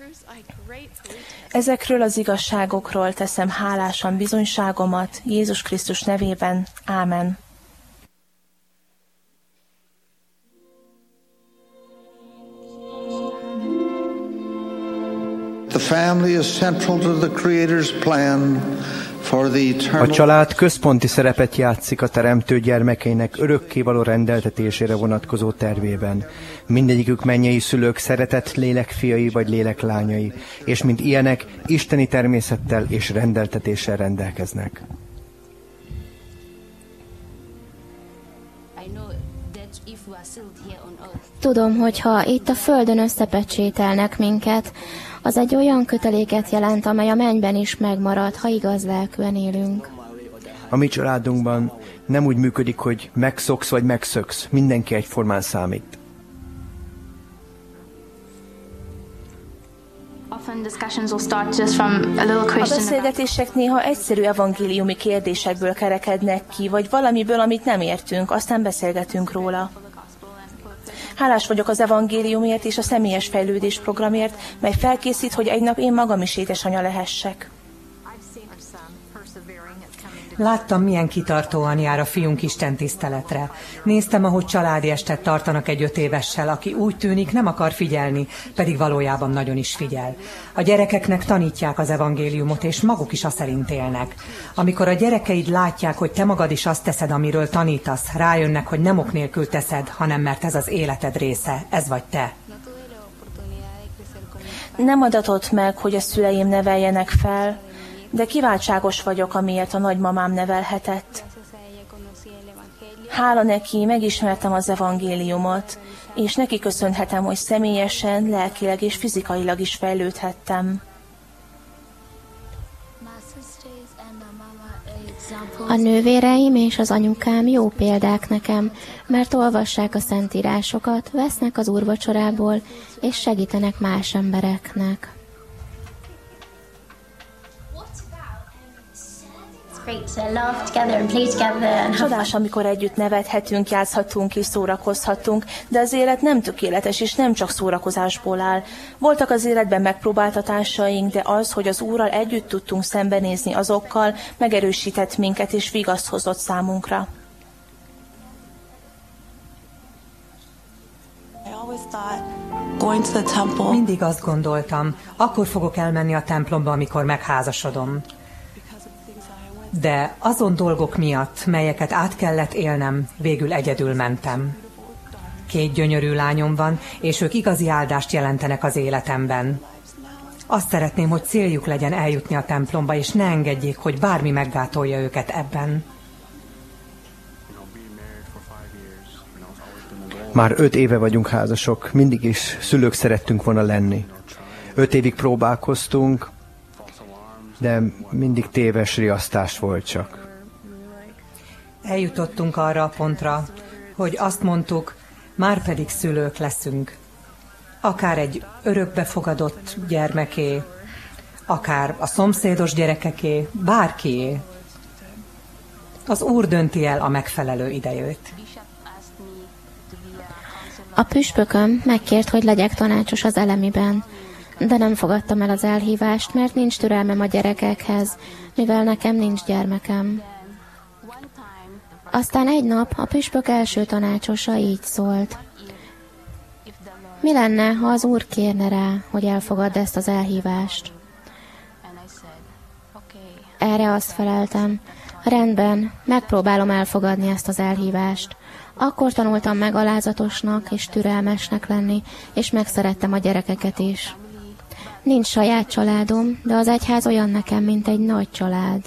Ezekről az igazságokról teszem hálásan bizonyságomat Jézus Krisztus nevében. Ámen. The family is central to the Creator's plan for the eternal... A család központi szerepet játszik a teremtő gyermekeinek örökkévaló rendeltetésére vonatkozó tervében. Mindegyikük mennyei szülők szeretett lélek fiai vagy lélek lányai, és mint ilyenek isteni természettel és rendeltetéssel rendelkeznek. Tudom, hogy ha itt a földön összepecsételnek minket, az egy olyan köteléket jelent, amely a mennyben is megmarad, ha igaz lelkűen élünk. A mi családunkban nem úgy működik, hogy megszoksz vagy megszöksz, mindenki egyformán számít. A beszélgetések néha egyszerű evangéliumi kérdésekből kerekednek ki, vagy valamiből, amit nem értünk, aztán beszélgetünk róla. Hálás vagyok az evangéliumért és a személyes fejlődés programért, mely felkészít, hogy egy nap én magam is édesanyja lehessek. Láttam, milyen kitartóan jár a fiunk istentiszteletre. Néztem, ahogy családi estet tartanak egy öt évessel, aki úgy tűnik nem akar figyelni, pedig valójában nagyon is figyel. A gyerekeknek tanítják az evangéliumot, és maguk is aszerint élnek. Amikor a gyerekeid látják, hogy te magad is azt teszed, amiről tanítasz, rájönnek, hogy nem ok nélkül teszed, hanem mert ez az életed része, ez vagy te. Nem adatott meg, hogy a szüleim neveljenek fel, de kiváltságos vagyok, amiért a nagymamám nevelhetett. Hála neki, megismertem az evangéliumot, és neki köszönhetem, hogy személyesen, lelkileg és fizikailag is fejlődhettem. A nővéreim és az anyukám jó példák nekem, mert olvassák a szentírásokat, vesznek az úrvacsorából, és segítenek más embereknek. Csodás, amikor együtt nevethetünk, játszhatunk és szórakozhatunk, de az élet nem tökéletes és nem csak szórakozásból áll. Voltak az életben megpróbáltatásaink, de az, hogy az Úrral együtt tudtunk szembenézni azokkal, megerősített minket és vigaszt hozott számunkra. Mindig azt gondoltam, akkor fogok elmenni a templomba, amikor megházasodom. De azon dolgok miatt, melyeket át kellett élnem, végül egyedül mentem. Két gyönyörű lányom van, és ők igazi áldást jelentenek az életemben. Azt szeretném, hogy céljuk legyen eljutni a templomba, és ne engedjék, hogy bármi meggátolja őket ebben. Már öt éve vagyunk házasok, mindig is szülők szerettünk volna lenni. Öt évig próbálkoztunk, de mindig téves riasztás volt csak. Eljutottunk arra a pontra, hogy azt mondtuk, már pedig szülők leszünk. Akár egy örökbefogadott gyermeké, akár a szomszédos gyerekeké, bárkié. Az Úr dönti el a megfelelő idejét. A püspököm megkért, hogy legyek tanácsos az elemiben, de nem fogadtam el az elhívást, mert nincs türelmem a gyerekekhez, mivel nekem nincs gyermekem. Aztán egy nap a püspök első tanácsosa így szólt. Mi lenne, ha az Úr kérne rá, hogy elfogadd ezt az elhívást? Erre azt feleltem, rendben, megpróbálom elfogadni ezt az elhívást. Akkor tanultam meg alázatosnak és türelmesnek lenni, és megszerettem a gyerekeket is. Nincs saját családom, de az egyház olyan nekem, mint egy nagy család.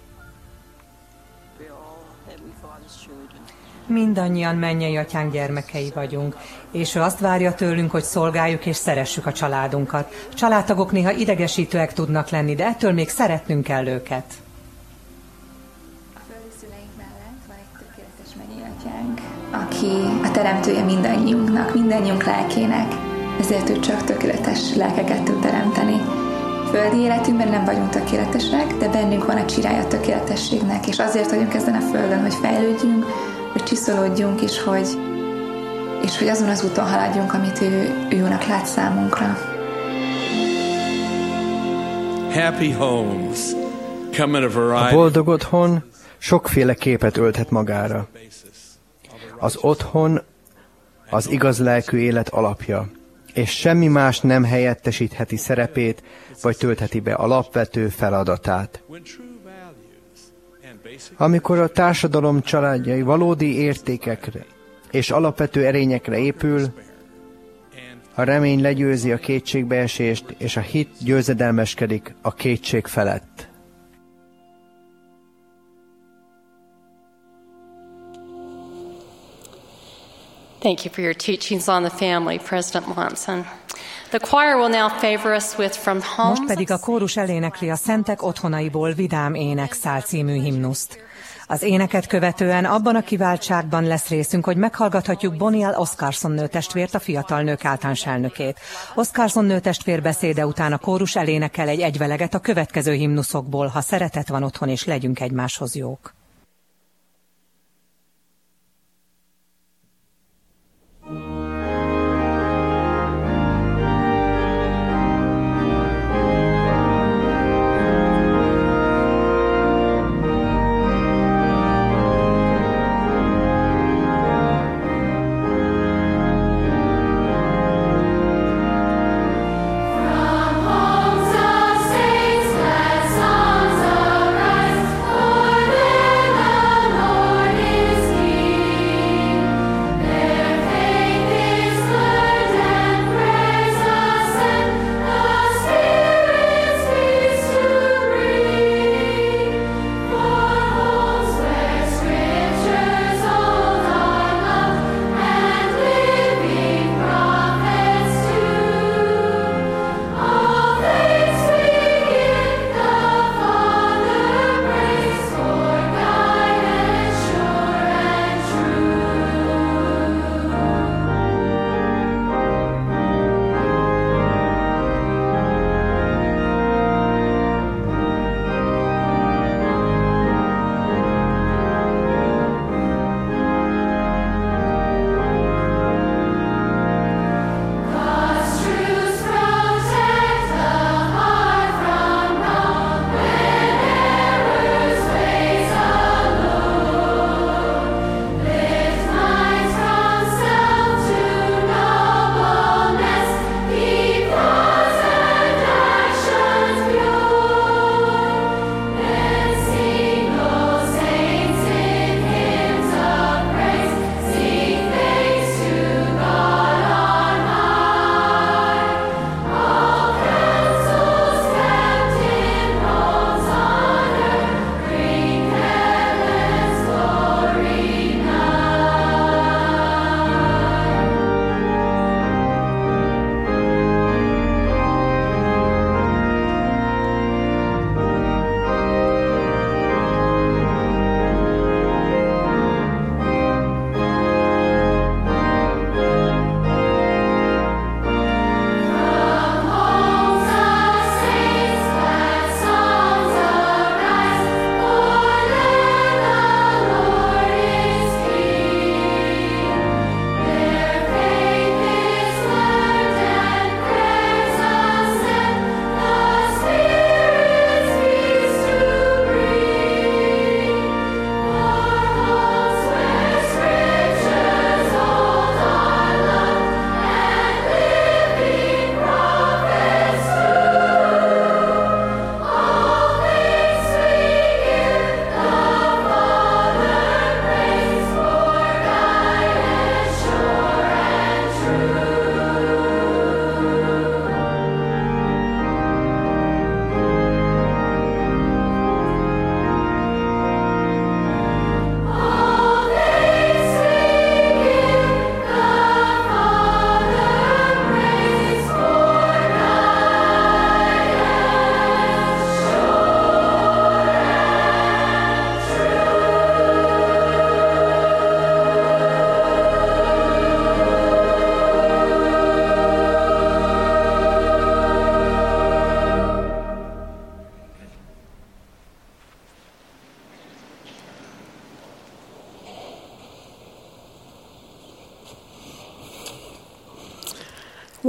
Mindannyian mennyei atyánk gyermekei vagyunk, és ő azt várja tőlünk, hogy szolgáljuk és szeressük a családunkat. A családtagok néha idegesítőek tudnak lenni, de ettől még szeretnünk kell őket. A földi szüleink mellett van egy tökéletes mennyei atyánk, aki a teremtője mindannyiunknak, mindannyiunk lelkének, ezért ő csak tökéletes lelkeket tud teremteni. Földi életünkben nem vagyunk tökéletesek, de bennünk van a csirája a tökéletességnek, és azért vagyunk ezen a földön, hogy fejlődjünk, hogy csiszolódjunk, és hogy, és hogy azon az úton haladjunk, amit ő, ő jónak lát számunkra. Happy homes come in a variety. A boldog otthon sokféle képet ölthet magára. Az otthon az igaz lelkű élet alapja, és semmi más nem helyettesítheti szerepét, vagy töltheti be alapvető feladatát. Amikor a társadalom családjai valódi értékekre és alapvető erényekre épül, a remény legyőzi a kétségbeesést, és a hit győzedelmeskedik a kétség felett. Thank you for your teachings on the family, President Monson. The choir will now favor us with From Homes. Most pedig a kórus elénekli a Szentek otthonaiból Vidám énekszál című himnuszt. Az éneket követően abban a kiváltságban lesz részünk, hogy meghallgathatjuk Bonnie L. Oscarson nőtestvért, a fiatal nők általános elnökét. Oscarson nőtestvér beszéde után a kórus elénekel egy egyveleget a következő himnuszokból, ha szeretet van otthon, és legyünk egymáshoz jók. Songs arise, for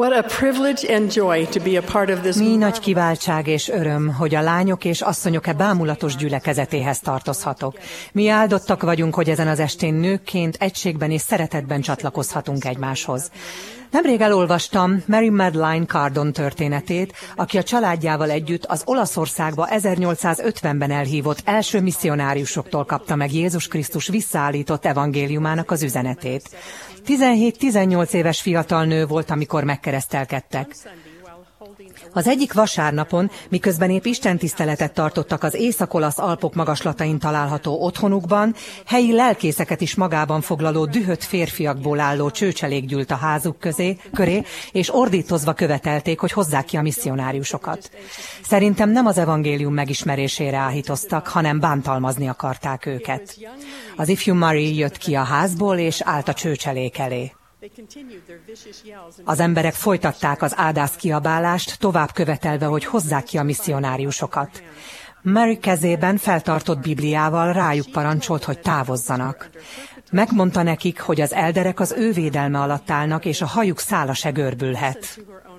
What a privilege and joy to be a part of this. Mi nagy kiváltság és öröm, hogy a lányok és asszonyok e bámulatos gyülekezetéhez tartozhatok. Mi áldottak vagyunk, hogy ezen az estén nőkként, egységben és szeretetben csatlakozhatunk egymáshoz. Nemrég elolvastam Mary Madeline Cardon történetét, aki a családjával együtt az Olaszországba ezernyolcszázötvenben elhívott első misszionáriusoktól kapta meg Jézus Krisztus visszaállított evangéliumának az üzenetét. tizenhét-tizennyolc éves fiatal nő volt, amikor megkeresztelkedtek. Az egyik vasárnapon, miközben épp istentiszteletet tartottak az észak-olasz Alpok magaslatain található otthonukban, helyi lelkészeket is magában foglaló dühött férfiakból álló csőcselék gyűlt a házuk közé, köré, és ordítozva követelték, hogy hozzák ki a misszionáriusokat. Szerintem nem az evangélium megismerésére áhítoztak, hanem bántalmazni akarták őket. Az ifjú Mary jött ki a házból, és állt a csőcselék elé. Az emberek folytatták az áldász kiabálást, tovább követelve, hogy hozzák ki a misszionáriusokat. Mary kezében feltartott Bibliával rájuk parancsolt, hogy távozzanak. Megmondta nekik, hogy az elderek az ő védelme alatt állnak, és a hajuk szála se görbülhet.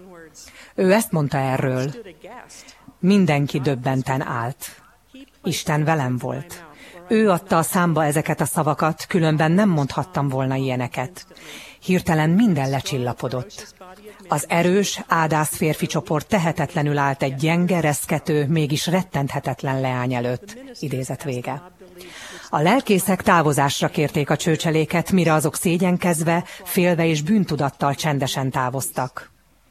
Ő ezt mondta erről. Mindenki döbbenten állt. Isten velem volt. Ő adta a számba ezeket a szavakat, különben nem mondhattam volna ilyeneket. Hirtelen minden lecsillapodott. Az erős, ádász férfi csoport tehetetlenül állt egy gyenge, reszkető, mégis rettenthetetlen leány előtt. Idézet vége. A lelkészek távozásra kérték a csőcseléket, mire azok szégyenkezve, félve és bűntudattal csendesen távoztak.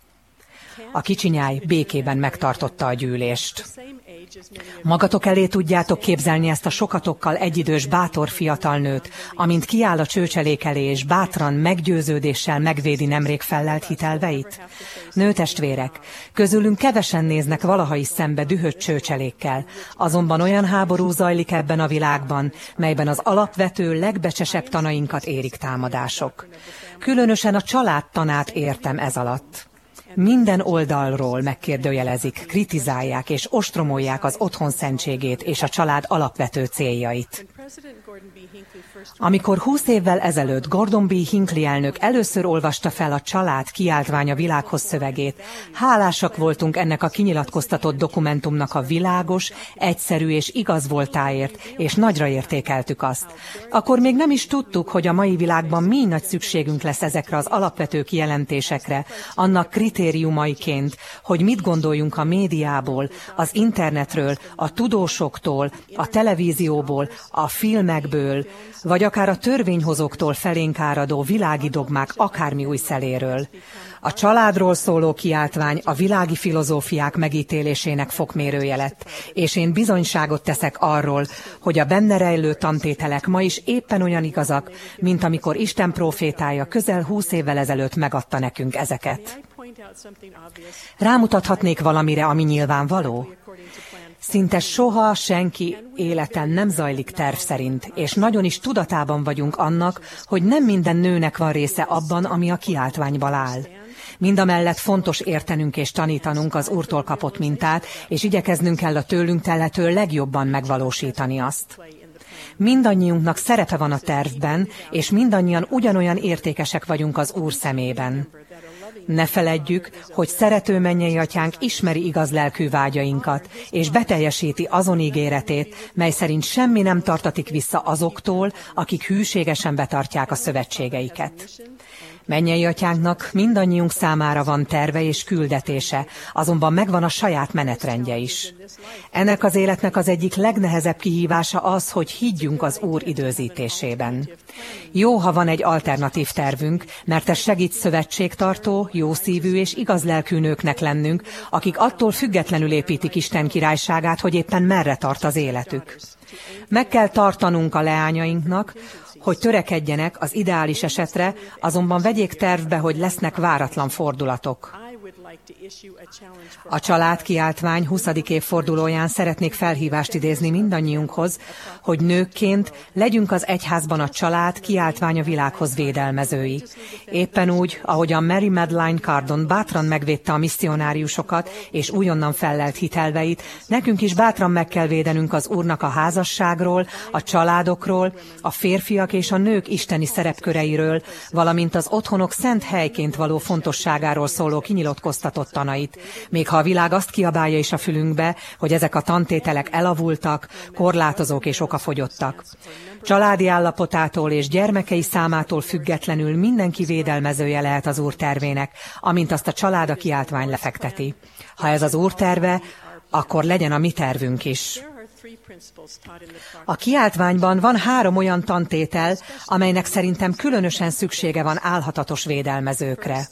A kicsinyáj békében megtartotta a gyűlést. Magatok elé tudjátok képzelni ezt a sokatokkal egyidős bátor fiatal nőt, amint kiáll a csőcselék elé, és bátran, meggyőződéssel megvédi nemrég fellelt hitelveit? Nőtestvérek, közülünk kevesen néznek valaha is szembe dühött csőcselékkel, azonban olyan háború zajlik ebben a világban, melyben az alapvető, legbecsesebb tanainkat érik támadások. Különösen a családtanát értem ez alatt. Minden oldalról megkérdőjelezik, kritizálják és ostromolják az otthon szentségét és a család alapvető céljait. Amikor húsz évvel ezelőtt Gordon B. Hinckley elnök először olvasta fel a Család kiáltvány a világhoz szövegét, hálásak voltunk ennek a kinyilatkoztatott dokumentumnak a világos, egyszerű és igaz voltáért, és nagyra értékeltük azt. Akkor még nem is tudtuk, hogy a mai világban mi nagy szükségünk lesz ezekre az alapvető kijelentésekre, annak kritériumaiként, hogy mit gondoljunk a médiából, az internetről, a tudósoktól, a televízióból, a filmekből, vagy akár a törvényhozóktól felénk áradó világi dogmák akármi új szeléről. A családról szóló kiáltvány a világi filozófiák megítélésének fokmérője lett, és én bizonyságot teszek arról, hogy a benne rejlő tantételek ma is éppen olyan igazak, mint amikor Isten prófétája közel húsz évvel ezelőtt megadta nekünk ezeket. Rámutathatnék valamire, ami nyilvánvaló? Szinte soha senki életen nem zajlik terv szerint, és nagyon is tudatában vagyunk annak, hogy nem minden nőnek van része abban, ami a kiáltványban áll. Mindamellett fontos értenünk és tanítanunk az Úrtól kapott mintát, és igyekeznünk kell a tőlünk telhető legjobban megvalósítani azt. Mindannyiunknak szerepe van a tervben, és mindannyian ugyanolyan értékesek vagyunk az Úr szemében. Ne feledjük, hogy szerető mennyei atyánk ismeri igaz lelkű vágyainkat, és beteljesíti azon ígéretét, mely szerint semmi nem tartatik vissza azoktól, akik hűségesen betartják a szövetségeiket. Mennyei atyánknak mindannyiunk számára van terve és küldetése, azonban megvan a saját menetrendje is. Ennek az életnek az egyik legnehezebb kihívása az, hogy higgyünk az Úr időzítésében. Jó, ha van egy alternatív tervünk, mert ez segít szövetségtartó, jószívű és igaz lelkű nőknek lennünk, akik attól függetlenül építik Isten királyságát, hogy éppen merre tart az életük. Meg kell tartanunk a leányainknak, hogy törekedjenek az ideális esetre, azonban vegyék tervbe, hogy lesznek váratlan fordulatok. A család kiáltvány huszadik évfordulóján szeretnék felhívást idézni mindannyiunkhoz, hogy nőkként legyünk az egyházban a család kiáltvány a világhoz védelmezői. Éppen úgy, ahogyan Mary Madeline Cardon bátran megvédte a misszionáriusokat és újonnan fellelt hitelveit, nekünk is bátran meg kell védenünk az Úrnak a házasságról, a családokról, a férfiak és a nők isteni szerepköreiről, valamint az otthonok szent helyként való fontosságáról szóló kinyilatkoztatott tanait, még ha a világ azt kiabálja is a fülünkbe, hogy ezek a tantételek elavultak, korlátozók és okafogyottak. Családi állapotától és gyermekei számától függetlenül mindenki védelmezője lehet az Úr tervének, amint azt a család a kiáltvány lefekteti. Ha ez az Úr terve, akkor legyen a mi tervünk is. A kiáltványban van három olyan tantétel, amelynek szerintem különösen szüksége van álhatatos védelmezőkre.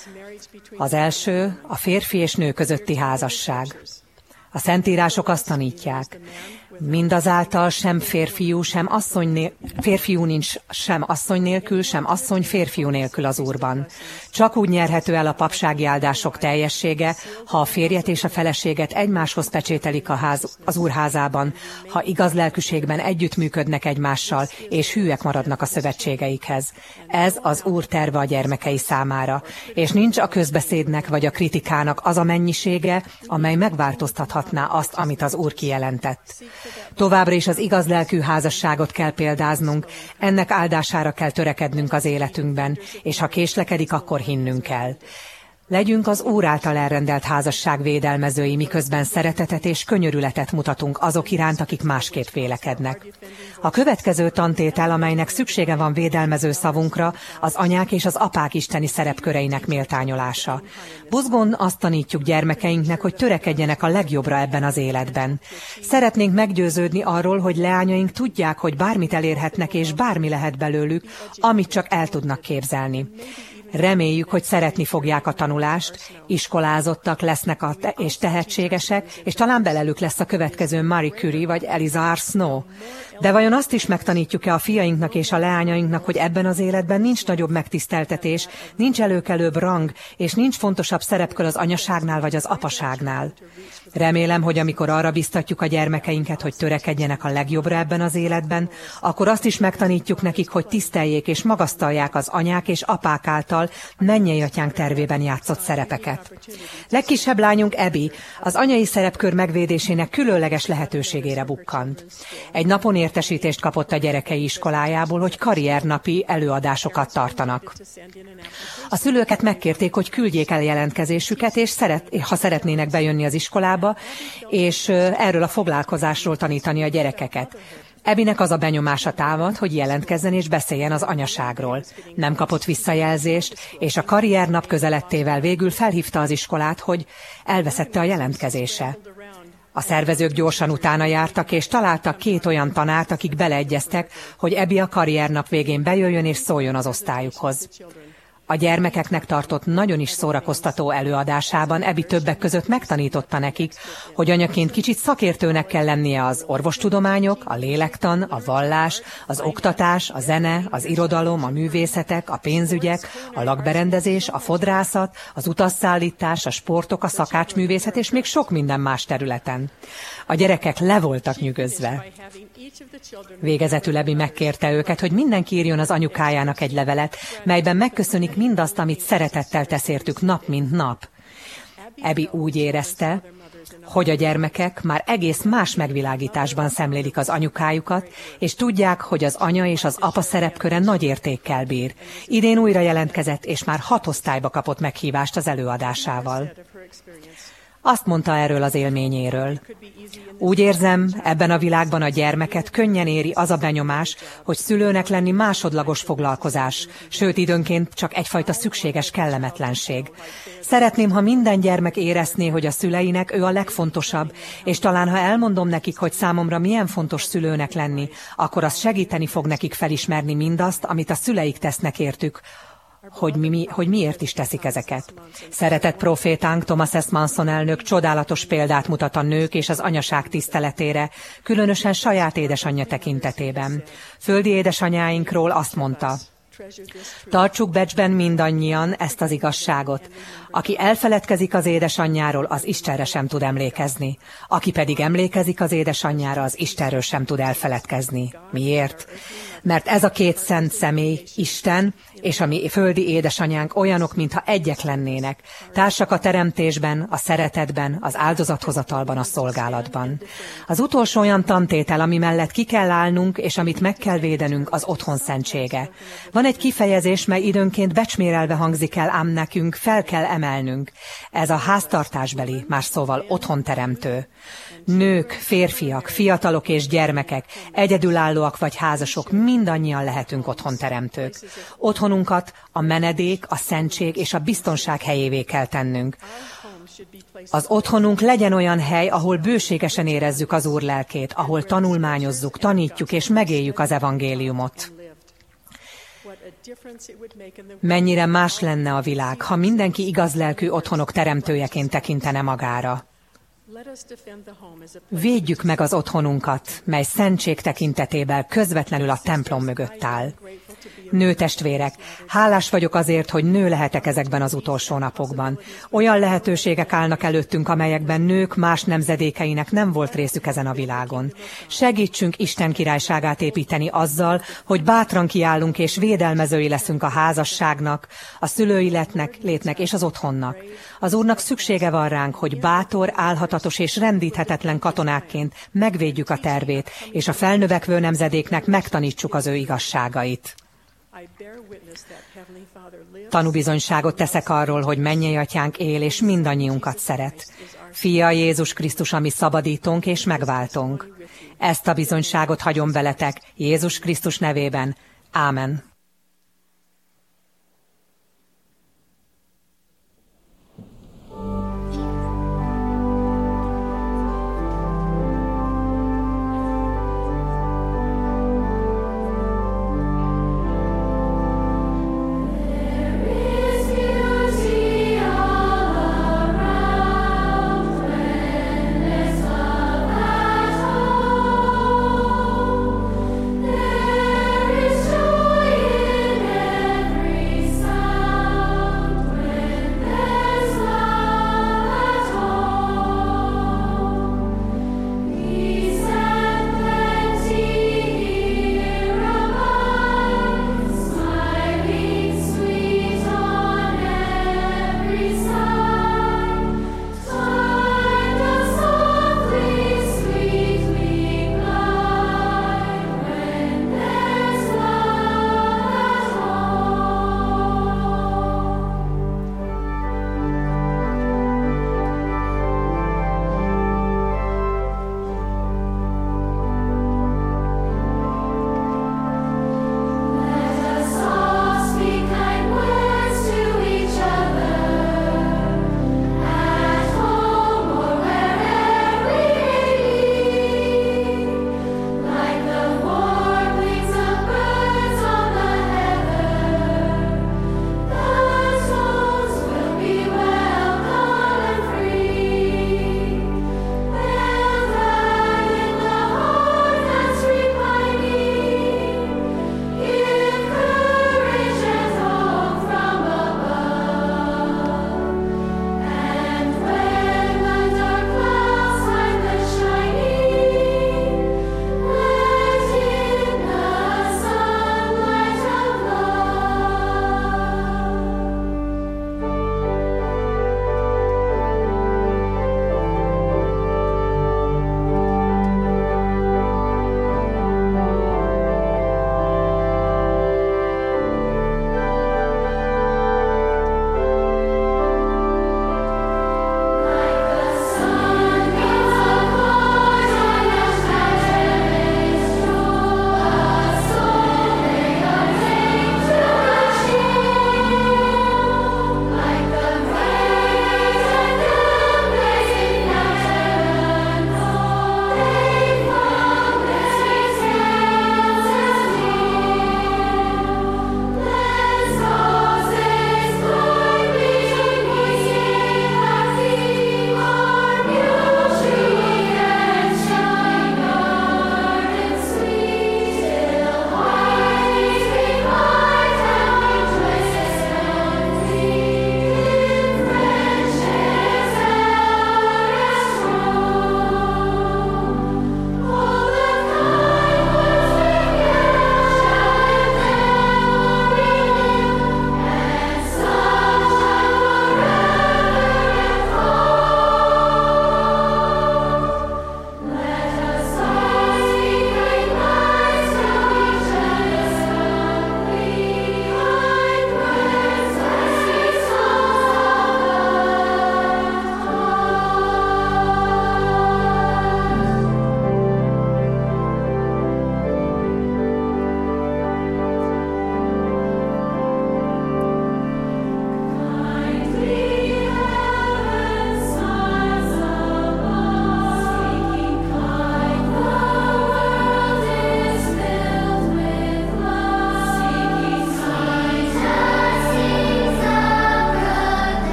Az első a férfi és nő közötti házasság. A szentírások azt tanítják, mindazáltal sem férfiú, sem asszony né- férfiú nincs sem asszony nélkül, sem asszony férfiú nélkül az Úrban. Csak úgy nyerhető el a papsági áldások teljessége, ha a férjet és a feleséget egymáshoz pecsételik a ház, az Úr házában, ha igaz lelkűségben együttműködnek egymással, és hűek maradnak a szövetségeikhez. Ez az Úr terve a gyermekei számára, és nincs a közbeszédnek vagy a kritikának az a mennyisége, amely megváltoztathatná azt, amit az Úr kijelentett. Továbbra is az igaz lelkű házasságot kell példáznunk, ennek áldására kell törekednünk az életünkben, és ha késlekedik, akkor hinnünk kell. Legyünk az Úr által elrendelt házasság védelmezői, miközben szeretetet és könyörületet mutatunk azok iránt, akik másképp vélekednek. A következő tantétel, amelynek szüksége van védelmező szavunkra, az anyák és az apák isteni szerepköreinek méltányolása. Buzgón azt tanítjuk gyermekeinknek, hogy törekedjenek a legjobbra ebben az életben. Szeretnénk meggyőződni arról, hogy leányaink tudják, hogy bármit elérhetnek és bármi lehet belőlük, amit csak el tudnak képzelni. Reméljük, hogy szeretni fogják a tanulást, iskolázottak lesznek a te- és tehetségesek, és talán belelük lesz a következő Marie Curie vagy Eliza R. Snow. De vajon azt is megtanítjuk-e a fiainknak és a leányainknak, hogy ebben az életben nincs nagyobb megtiszteltetés, nincs előkelőbb rang, és nincs fontosabb szerepkör az anyaságnál vagy az apaságnál? Remélem, hogy amikor arra biztatjuk a gyermekeinket, hogy törekedjenek a legjobbra ebben az életben, akkor azt is megtanítjuk nekik, hogy tiszteljék és magasztalják az anyák és apák által mennyei atyánk tervében játszott szerepeket. Legkisebb lányunk Abby az anyai szerepkör megvédésének különleges lehetőségére bukkant. Egy napon értesítést kapott a gyerekei iskolájából, hogy karriernapi előadásokat tartanak. A szülőket megkérték, hogy küldjék el jelentkezésüket, és szeret, ha szeretnének bejönni az iskolába, és erről a foglalkozásról tanítani a gyerekeket. Abbynek az a benyomása támad, hogy jelentkezzen és beszéljen az anyaságról. Nem kapott visszajelzést, és a karriernap közelettével végül felhívta az iskolát, hogy elveszette a jelentkezése. A szervezők gyorsan utána jártak, és találtak két olyan tanárt, akik beleegyeztek, hogy Abby a karriernap végén bejöjjön és szóljon az osztályukhoz. A gyermekeknek tartott nagyon is szórakoztató előadásában Abby többek között megtanította nekik, hogy anyaként kicsit szakértőnek kell lennie az orvostudományok, a lélektan, a vallás, az oktatás, a zene, az irodalom, a művészetek, a pénzügyek, a lakberendezés, a fodrászat, az utasszállítás, a sportok, a szakácsművészet és még sok minden más területen. A gyerekek le voltak nyűgözve. Végezetül Abby megkérte őket, hogy mindenki írjon az anyukájának egy levelet, melyben megköszönik mindazt, amit szeretettel tesz értük nap mint nap. Abby úgy érezte, hogy a gyermekek már egész más megvilágításban szemlélik az anyukájukat, és tudják, hogy az anya és az apa szerepköre nagy értékkel bír. Idén újra jelentkezett, és már hat osztályba kapott meghívást az előadásával. Azt mondta erről az élményéről. Úgy érzem, ebben a világban a gyermeket könnyen éri az a benyomás, hogy szülőnek lenni másodlagos foglalkozás, sőt időnként csak egyfajta szükséges kellemetlenség. Szeretném, ha minden gyermek érezné, hogy a szüleinek ő a legfontosabb, és talán ha elmondom nekik, hogy számomra milyen fontos szülőnek lenni, akkor az segíteni fog nekik felismerni mindazt, amit a szüleik tesznek értük, hogy, mi, mi, hogy miért is teszik ezeket. Szeretett profétánk Thomas S. Manson elnök csodálatos példát mutat a nők és az anyaság tiszteletére, különösen saját édesanyja tekintetében. Földi édesanyáinkról azt mondta: Tartsuk becsben mindannyian ezt az igazságot. Aki elfeledkezik az édesanyjáról, az Istenre sem tud emlékezni. Aki pedig emlékezik az édesanyjára, az Istenről sem tud elfeledkezni. Miért? Mert ez a két szent személy, Isten és a mi földi édesanyánk olyanok, mintha egyek lennének, társak a teremtésben, a szeretetben, az áldozathozatalban, a szolgálatban. Az utolsó olyan tantétel, ami mellett ki kell állnunk, és amit meg kell védenünk, az otthon szentsége. Van egy kifejezés, mely időnként becsmérelve hangzik el, ám nekünk fel kell emelnünk. Ez a háztartásbeli, más szóval otthonteremtő. Nők, férfiak, fiatalok és gyermekek, egyedülállóak vagy házasok, mindannyian lehetünk otthonteremtők. Otthonunkat a menedék, a szentség és a biztonság helyévé kell tennünk. Az otthonunk legyen olyan hely, ahol bőségesen érezzük az Úr lelkét, ahol tanulmányozzuk, tanítjuk és megéljük az evangéliumot. Mennyire más lenne a világ, ha mindenki igazlelkű otthonok teremtőjeként tekintene magára. Védjük meg az otthonunkat, mely szentség tekintetében közvetlenül a templom mögött áll. Nőtestvérek, hálás vagyok azért, hogy nő lehetek ezekben az utolsó napokban. Olyan lehetőségek állnak előttünk, amelyekben nők más nemzedékeinek nem volt részük ezen a világon. Segítsünk Isten királyságát építeni azzal, hogy bátran kiállunk és védelmezői leszünk a házasságnak, a szülői létnek, létnek és az otthonnak. Az Úrnak szüksége van ránk, hogy bátor, álhatatos és rendíthetetlen katonákként megvédjük a tervét, és a felnövekvő nemzedéknek megtanítsuk az ő igazságait. Tanúbizonyságot teszek arról, hogy mennyei atyánk él, és mindannyiunkat szeret. Fia Jézus Krisztus, ami szabadítónk és megváltónk. Ezt a bizonyságot hagyom veletek Jézus Krisztus nevében. Ámen. There is joy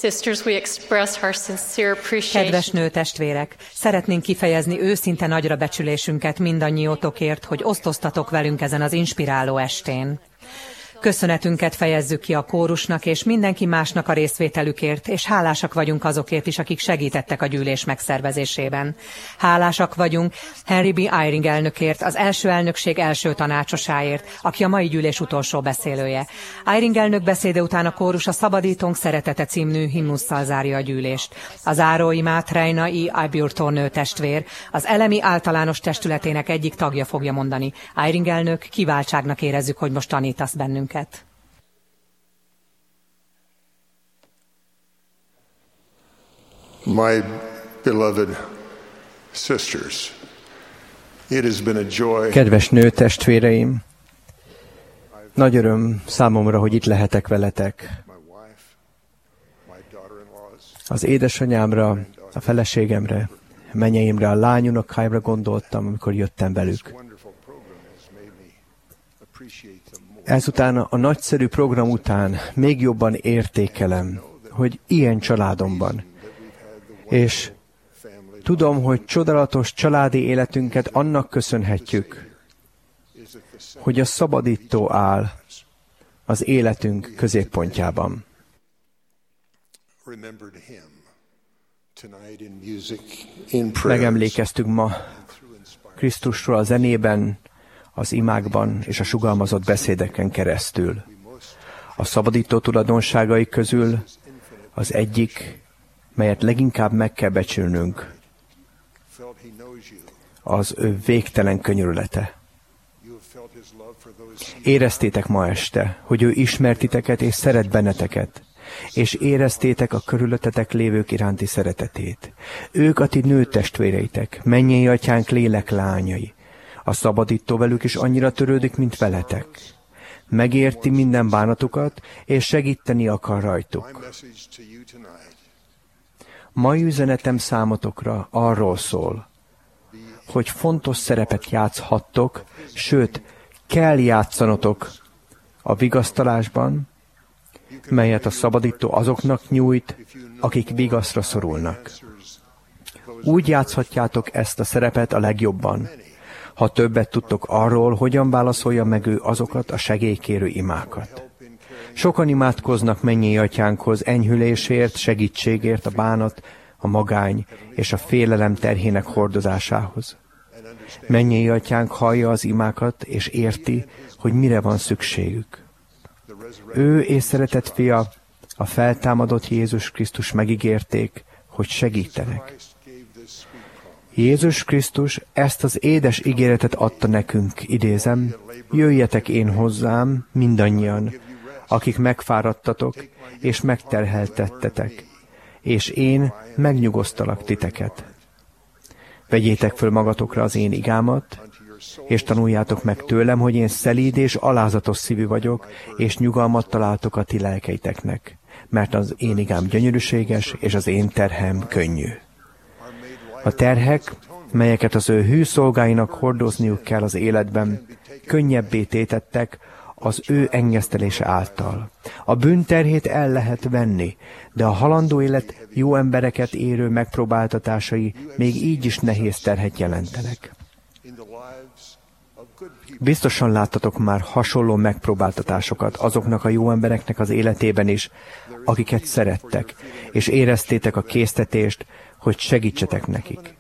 Sisters, we express our sincere appreciation. Kedves nőtestvérek, szeretnénk kifejezni őszinte nagyra becsülésünket mindannyiótokért, hogy osztoztatok velünk ezen az inspiráló estén. Köszönetünket fejezzük ki a kórusnak és mindenki másnak a részvételükért, és hálásak vagyunk azokért is, akik segítettek a gyűlés megszervezésében. Hálásak vagyunk Henry B. Eyring elnökért, az első elnökség első tanácsosáért, aki a mai gyűlés utolsó beszélője. Eyring elnök beszéde után a kórus a Szabadítónk szeretete című himnusszal zárja a gyűlést. A záróimát Reina E. Aburto nőtestvér, az elemi általános testületének egyik tagja fogja mondani. Eyring elnök, kiváltságnak érezzük, hogy most tanítasz bennünket. My beloved sisters, it has been a joy. Kedves nőtestvéreim, nagy öröm számomra, hogy itt lehetek veletek. Az édesanyámra, a feleségemre, menyeimre, a lányunokáimra gondoltam, amikor jöttem velük. Ezután, a nagyszerű program után még jobban értékelem, hogy ilyen családomban, és tudom, hogy csodálatos családi életünket annak köszönhetjük, hogy a Szabadító áll az életünk középpontjában. Megemlékeztünk ma Krisztusról a zenében, az imákban és a sugalmazott beszédeken keresztül. A Szabadító tulajdonságai közül az egyik, melyet leginkább meg kell becsülnünk, az ő végtelen könyörülete. Éreztétek ma este, hogy ő ismert titeket és szeret benneteket, és éreztétek a körülöttetek lévők iránti szeretetét. Ők a ti nőtestvéreitek, mennyei atyánk lélek lányai. A Szabadító velük is annyira törődik, mint veletek. Megérti minden bánatukat, és segíteni akar rajtuk. Mai üzenetem számotokra arról szól, hogy fontos szerepet játszhattok, sőt, kell játszanotok a vigasztalásban, melyet a Szabadító azoknak nyújt, akik vigaszra szorulnak. Úgy játszhatjátok ezt a szerepet a legjobban, ha többet tudtok arról, hogyan válaszolja meg ő azokat a segélykérő imákat. Sokan imádkoznak mennyei atyánkhoz enyhülésért, segítségért, a bánat, a magány és a félelem terhének hordozásához. Mennyei atyánk hallja az imákat, és érti, hogy mire van szükségük. Ő és szeretett fia, a feltámadott Jézus Krisztus megígérték, hogy segítenek. Jézus Krisztus ezt az édes ígéretet adta nekünk, idézem, jöjjetek én hozzám, mindannyian, akik megfáradtatok és megterheltettetek, és én megnyugosztalak titeket. Vegyétek föl magatokra az én igámat, és tanuljátok meg tőlem, hogy én szelíd és alázatos szívű vagyok, és nyugalmat találtok a ti lelkeiteknek, mert az én igám gyönyörűséges, és az én terhem könnyű. A terhek, melyeket az ő hű szolgáinak hordozniuk kell az életben, könnyebbé tétettek az ő engesztelése által. A bűnterhét el lehet venni, de a halandó élet jó embereket érő megpróbáltatásai még így is nehéz terhet jelentenek. Biztosan láttatok már hasonló megpróbáltatásokat azoknak a jó embereknek az életében is, akiket szerettek, és éreztétek a késztetést, hogy segítsetek nekik.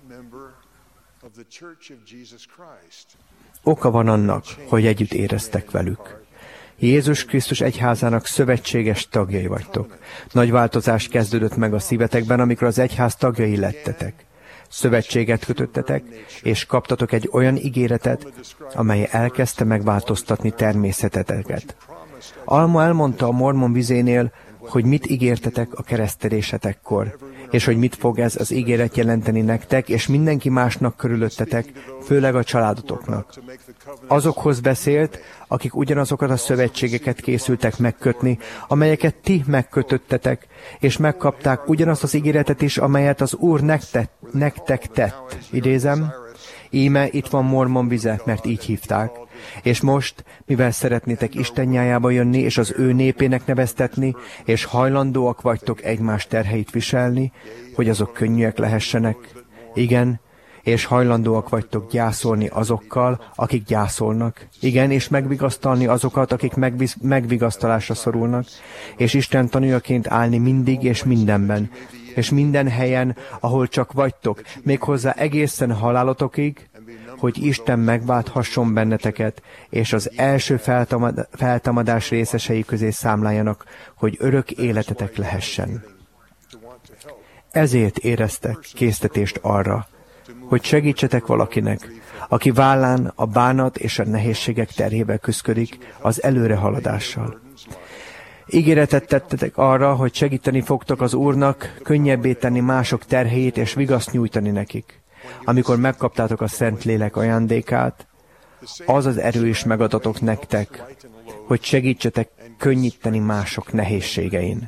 Oka van annak, hogy együtt éreztek velük. Jézus Krisztus egyházának szövetséges tagjai vagytok. Nagy változás kezdődött meg a szívetekben, amikor az egyház tagjai lettetek. Szövetséget kötöttetek, és kaptatok egy olyan ígéretet, amely elkezdte megváltoztatni természeteteket. Alma elmondta a Mormon vizénél, hogy mit ígértetek a keresztelésetekkor, és hogy mit fog ez az ígéret jelenteni nektek, és mindenki másnak körülöttetek, főleg a családotoknak. Azokhoz beszélt, akik ugyanazokat a szövetségeket készültek megkötni, amelyeket ti megkötöttetek, és megkapták ugyanazt az ígéretet is, amelyet az Úr nektek, nektek tett. Idézem, íme itt van Mormon vize, mert így hívták, És most, mivel szeretnétek Isten nyájába jönni, és az ő népének neveztetni, és hajlandóak vagytok egymás terheit viselni, hogy azok könnyűek lehessenek, igen, és hajlandóak vagytok gyászolni azokkal, akik gyászolnak. Igen, és megvigasztalni azokat, akik megvisz, megvigasztalásra szorulnak, és Isten tanújaként állni mindig és mindenben, és minden helyen, ahol csak vagytok, méghozzá egészen halálotokig, hogy Isten megválthasson benneteket, és az első feltamad, feltámadás részesei közé számláljanak, hogy örök életetek lehessen. Ezért éreztek késztetést arra, hogy segítsetek valakinek, aki vállán a bánat és a nehézségek terhével küszködik az előrehaladással. Ígéretet tettetek arra, hogy segíteni fogtok az Úrnak, könnyebbé tenni mások terhéjét és vigaszt nyújtani nekik. Amikor megkaptátok a Szentlélek ajándékát, az az erő is megadatok nektek, hogy segítsetek könnyíteni mások nehézségein.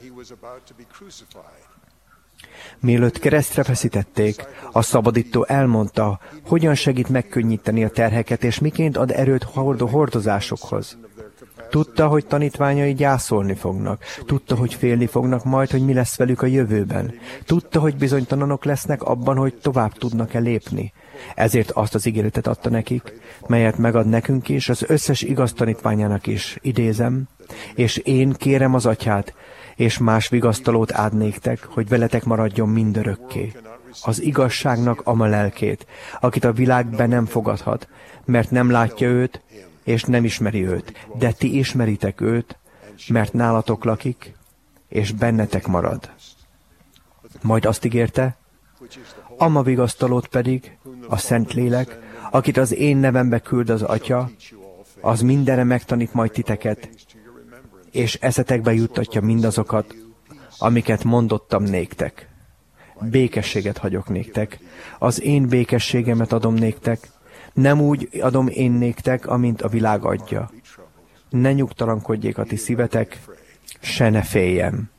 Mielőtt keresztre feszítették, a szabadító elmondta, hogyan segít megkönnyíteni a terheket, és miként ad erőt hordó hordozásokhoz. Tudta, hogy tanítványai gyászolni fognak. Tudta, hogy félni fognak majd, hogy mi lesz velük a jövőben. Tudta, hogy bizonytalanok lesznek abban, hogy tovább tudnak-e lépni. Ezért azt az ígéretet adta nekik, melyet megad nekünk is, az összes igaz tanítványának is. Idézem, és én kérem az Atyát, és más vigasztalót ad néktek, hogy veletek maradjon mindörökké. Az igazságnak ama lelkét, akit a világ be nem fogadhat, mert nem látja őt, és nem ismeri őt, de ti ismeritek őt, mert nálatok lakik, és bennetek marad. Majd azt ígérte, ama vigasztalót pedig, a Szentlélek, akit az én nevembe küld az Atya, az mindenre megtanít majd titeket, és eszetekbe juttatja mindazokat, amiket mondottam néktek. Békességet hagyok néktek, az én békességemet adom néktek, nem úgy adom én néktek, amint a világ adja. Ne nyugtalankodjék a ti szívetek, se ne féljem.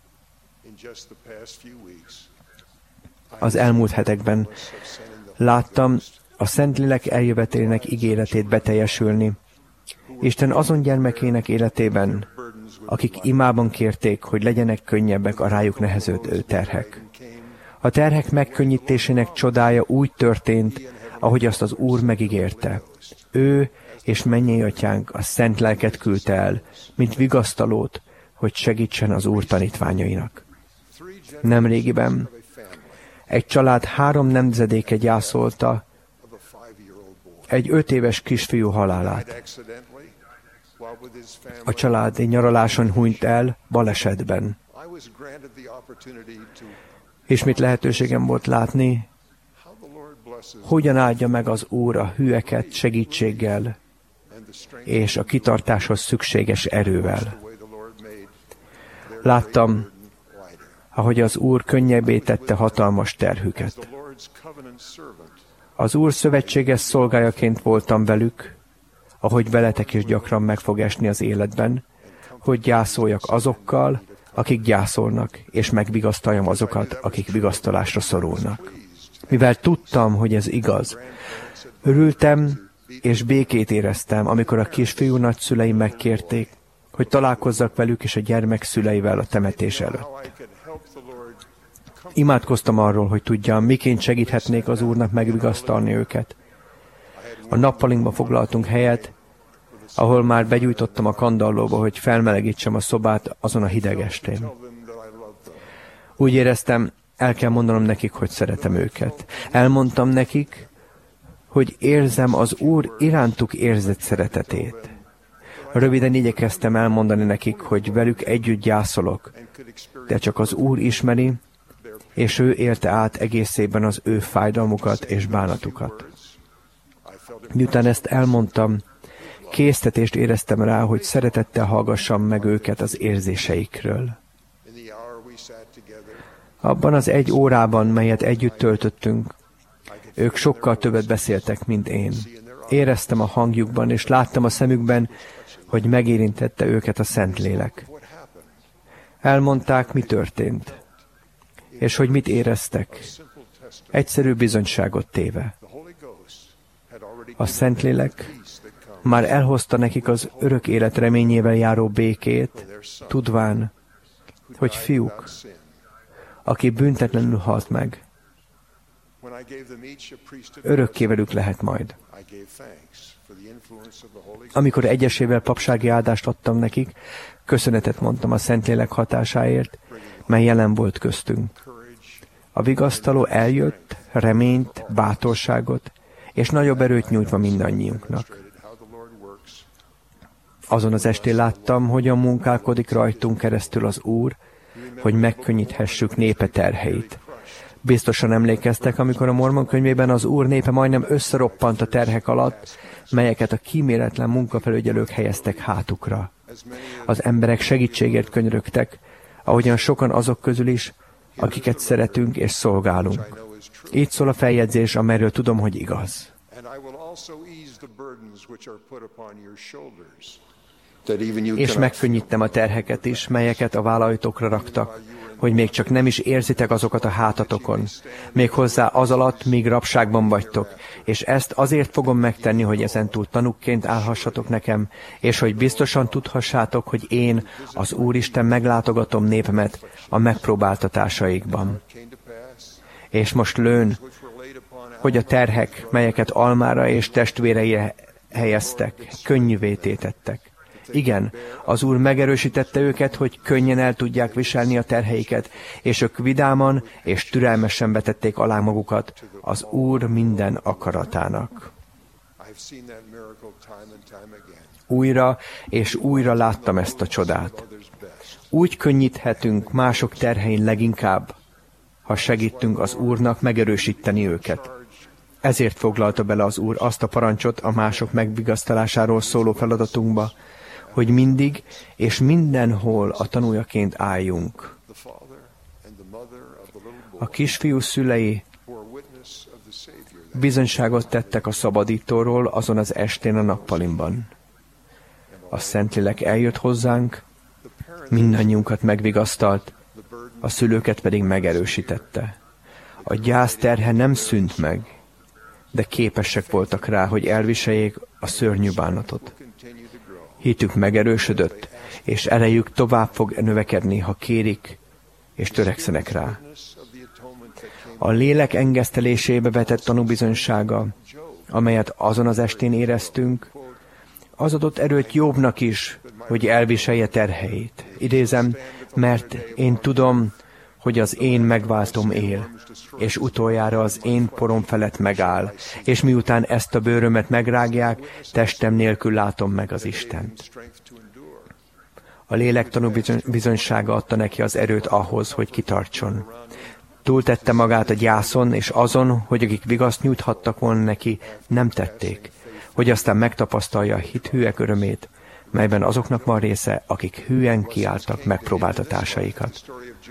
Az elmúlt hetekben láttam a Szentlélek eljövetélének ígéretét beteljesülni. Isten azon gyermekének életében, akik imában kérték, hogy legyenek könnyebbek a rájuk neheződő terhek. A terhek megkönnyítésének csodája úgy történt, ahogy azt az Úr megígérte. Ő és mennyei Atyánk a Szent Lelket küldte el, mint vigasztalót, hogy segítsen az Úr tanítványainak. Nemrégiben egy család három nemzedéke gyászolta egy öt éves kisfiú halálát. A család egy nyaraláson hunyt el balesetben. Ismét lehetőségem volt látni, hogyan áldja meg az Úr a hűeket segítséggel és a kitartáshoz szükséges erővel. Láttam, ahogy az Úr könnyebbé tette hatalmas terhüket. Az Úr szövetséges szolgájaként voltam velük, ahogy veletek is gyakran meg fog esni az életben, hogy gyászoljak azokkal, akik gyászolnak, és megvigasztaljam azokat, akik vigasztalásra szorulnak. Mivel tudtam, hogy ez igaz, örültem és békét éreztem, amikor a kisfiú nagyszüleim megkérték, hogy találkozzak velük és a gyermek szüleivel a temetés előtt. Imádkoztam arról, hogy tudjam, miként segíthetnék az Úrnak megvigasztalni őket. A nappalinkba foglaltunk helyet, ahol már begyújtottam a kandallóba, hogy felmelegítsem a szobát azon a hideg estén. Úgy éreztem, el kell mondanom nekik, hogy szeretem őket. Elmondtam nekik, hogy érzem az Úr irántuk érzett szeretetét. Röviden igyekeztem elmondani nekik, hogy velük együtt gyászolok, de csak az Úr ismeri, és ő élte át egészében az ő fájdalmukat és bánatukat. Miután ezt elmondtam, késztetést éreztem rá, hogy szeretettel hallgassam meg őket az érzéseikről. Abban az egy órában, melyet együtt töltöttünk, ők sokkal többet beszéltek, mint én. Éreztem a hangjukban, és láttam a szemükben, hogy megérintette őket a Szentlélek. Elmondták, mi történt, és hogy mit éreztek, egyszerű bizonyságot téve. A Szentlélek már elhozta nekik az örök élet reményével járó békét, tudván, hogy fiúk, aki büntetlenül halt meg, örökké velük lehet majd. Amikor egyesével papsági áldást adtam nekik, köszönetet mondtam a Szentlélek hatásáért, mely jelen volt köztünk. A vigasztaló eljött, reményt, bátorságot, és nagyobb erőt nyújtva mindannyiunknak. Azon az estén láttam, hogyan munkálkodik rajtunk keresztül az Úr, hogy megkönnyíthessük népe terheit. Biztosan emlékeztek, amikor a Mormon könyvében az Úr népe majdnem összeroppant a terhek alatt, melyeket a kíméletlen munkafelügyelők helyeztek hátukra. Az emberek segítségért könyörögtek, ahogyan sokan azok közül is, akiket szeretünk és szolgálunk. Így szól a feljegyzés, amelyről tudom, hogy igaz. És megkönnyítem a terheket is, melyeket a vállalatokra raktak, hogy még csak nem is érzitek azokat a hátatokon, méghozzá az alatt, míg rabságban vagytok, és ezt azért fogom megtenni, hogy ezentúl tanúkként állhassatok nekem, és hogy biztosan tudhassátok, hogy én, az Úristen meglátogatom népemet a megpróbáltatásaikban. És most lőn, hogy a terhek, melyeket almára és testvéreire helyeztek, könnyűvé tétettek. Igen, az Úr megerősítette őket, hogy könnyen el tudják viselni a terheiket, és ők vidáman és türelmesen vetették alá magukat az Úr minden akaratának. Újra és újra láttam ezt a csodát. Úgy könnyíthetünk mások terhein leginkább, ha segítünk az Úrnak megerősíteni őket. Ezért foglalta bele az Úr azt a parancsot a mások megvigasztalásáról szóló feladatunkba, hogy mindig és mindenhol a tanújaként álljunk. A kisfiú szülei bizonyságot tettek a szabadítóról azon az estén a nappalimban. A Szentlélek eljött hozzánk, mindannyiunkat megvigasztalt, a szülőket pedig megerősítette. A gyász terhe nem szűnt meg, de képesek voltak rá, hogy elviseljék a szörnyű bánatot. Hitük megerősödött, és erejük tovább fog növekedni, ha kérik, és törekszenek rá. A lélek engesztelésébe vetett tanúbizonysága, amelyet azon az estén éreztünk, az adott erőt Jobbnak is, hogy elviselje terheit. Idézem, mert én tudom, hogy az én megváltom él, és utoljára az én porom felett megáll, és miután ezt a bőrömet megrágják, testem nélkül látom meg az Istent. A lélek tanúbizonysága adta neki az erőt ahhoz, hogy kitartson. Túltette magát a gyászon, és azon, hogy akik vigaszt nyújthattak volna neki, nem tették, hogy aztán megtapasztalja a hithűek örömét, melyben azoknak van része, akik hűen kiálltak megpróbáltatásaikat.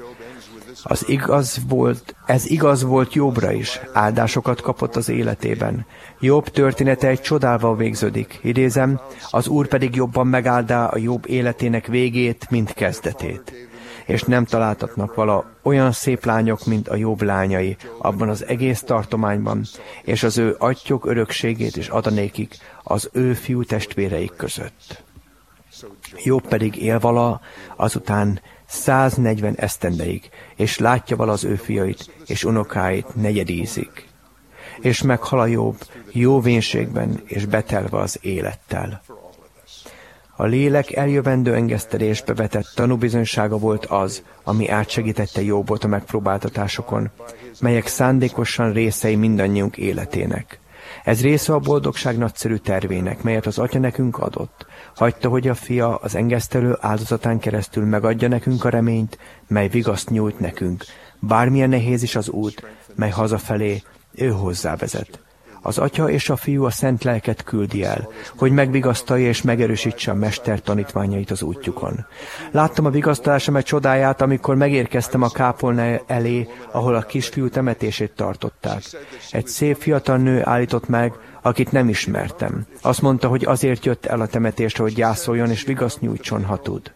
Az igaz volt, ez igaz volt Jobbra is, áldásokat kapott az életében. Jobb története egy csodával végződik. Idézem, az Úr pedig jobban megáldá a Jobb életének végét, mint kezdetét. És nem találtatnak vala olyan szép lányok, mint a Jobb lányai abban az egész tartományban, és az ő atyok örökségét is adanékik az ő fiú testvéreik között. Jobb pedig él vala azután száznegyven esztendeig, és látja vala az ő fiait és unokáit negyedízig. És meghal a Jobb jó vénségben és betelve az élettel. A lélek eljövendő engesztelésbe vetett tanúbizonysága volt az, ami átsegítette Jobbot a megpróbáltatásokon, melyek szándékosan részei mindannyiunk életének. Ez része a boldogság nagyszerű tervének, melyet az Atya nekünk adott. Hagyta, hogy a Fia az engesztelő áldozatán keresztül megadja nekünk a reményt, mely vigaszt nyújt nekünk. Bármilyen nehéz is az út, mely hazafelé, ő hozzá vezet. Az Atya és a Fiú a Szent Lelket küldi el, hogy megvigasztalja és megerősítse a Mester tanítványait az útjukon. Láttam a vigasztalásom csodáját, amikor megérkeztem a kápolna elé, ahol a kisfiú temetését tartották. Egy szép fiatal nő állított meg, akit nem ismertem. Azt mondta, hogy azért jött el a temetésre, hogy gyászoljon és vigaszt nyújtson, ha tud.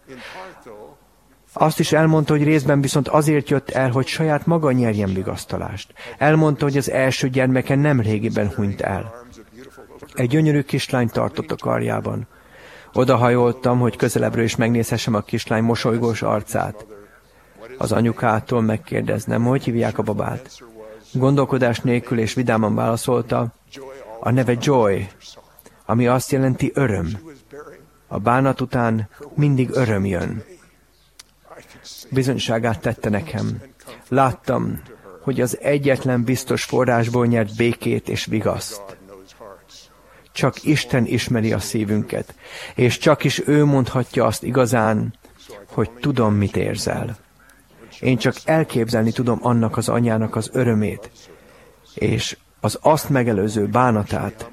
Azt is elmondta, hogy részben viszont azért jött el, hogy saját maga nyerjen vigasztalást. Elmondta, hogy az első gyermeke nem régiben hunyt el. Egy gyönyörű kislány tartott a karjában. Odahajoltam, hogy közelebbről is megnézhessem a kislány mosolygós arcát. Az anyukától megkérdeznem, hogy hívják a babát. Gondolkodás nélkül és vidáman válaszolta, a neve Joy, ami azt jelenti öröm. A bánat után mindig öröm jön. Bizonyságát tette nekem. Láttam, hogy az egyetlen biztos forrásból nyert békét és vigaszt. Csak Isten ismeri a szívünket, és csak is ő mondhatja azt igazán, hogy tudom, mit érzel. Én csak elképzelni tudom annak az anyának az örömét, és az azt megelőző bánatát,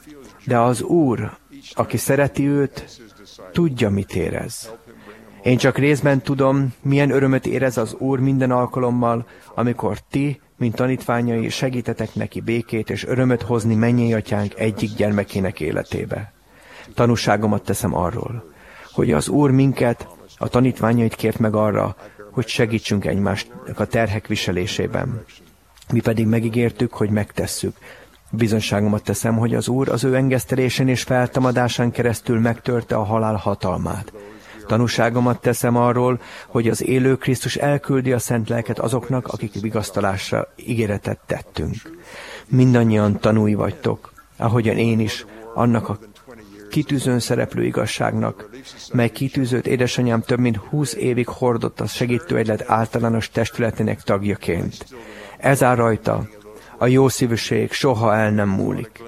de az Úr, aki szereti őt, tudja, mit érez. Én csak részben tudom, milyen örömöt érez az Úr minden alkalommal, amikor ti, mint tanítványai, segítetek neki békét és örömöt hozni mennyei atyánk egyik gyermekének életébe. Tanúságomat teszem arról, hogy az Úr minket, a tanítványait kért meg arra, hogy segítsünk egymásnak a terhek viselésében. Mi pedig megígértük, hogy megtesszük. Bizonyságomat teszem, hogy az Úr az ő engesztelésén és feltámadásán keresztül megtörte a halál hatalmát. Tanúságomat teszem arról, hogy az élő Krisztus elküldi a szent lelket azoknak, akik vigasztalásra ígéretet tettünk. Mindannyian tanúi vagytok, ahogyan én is, annak a kitűzőn szereplő igazságnak, mely kitűzőt édesanyám több mint húsz évig hordott a segítőegylet általános testületének tagjaként. Ezzel rajta a jó szívűség soha el nem múlik.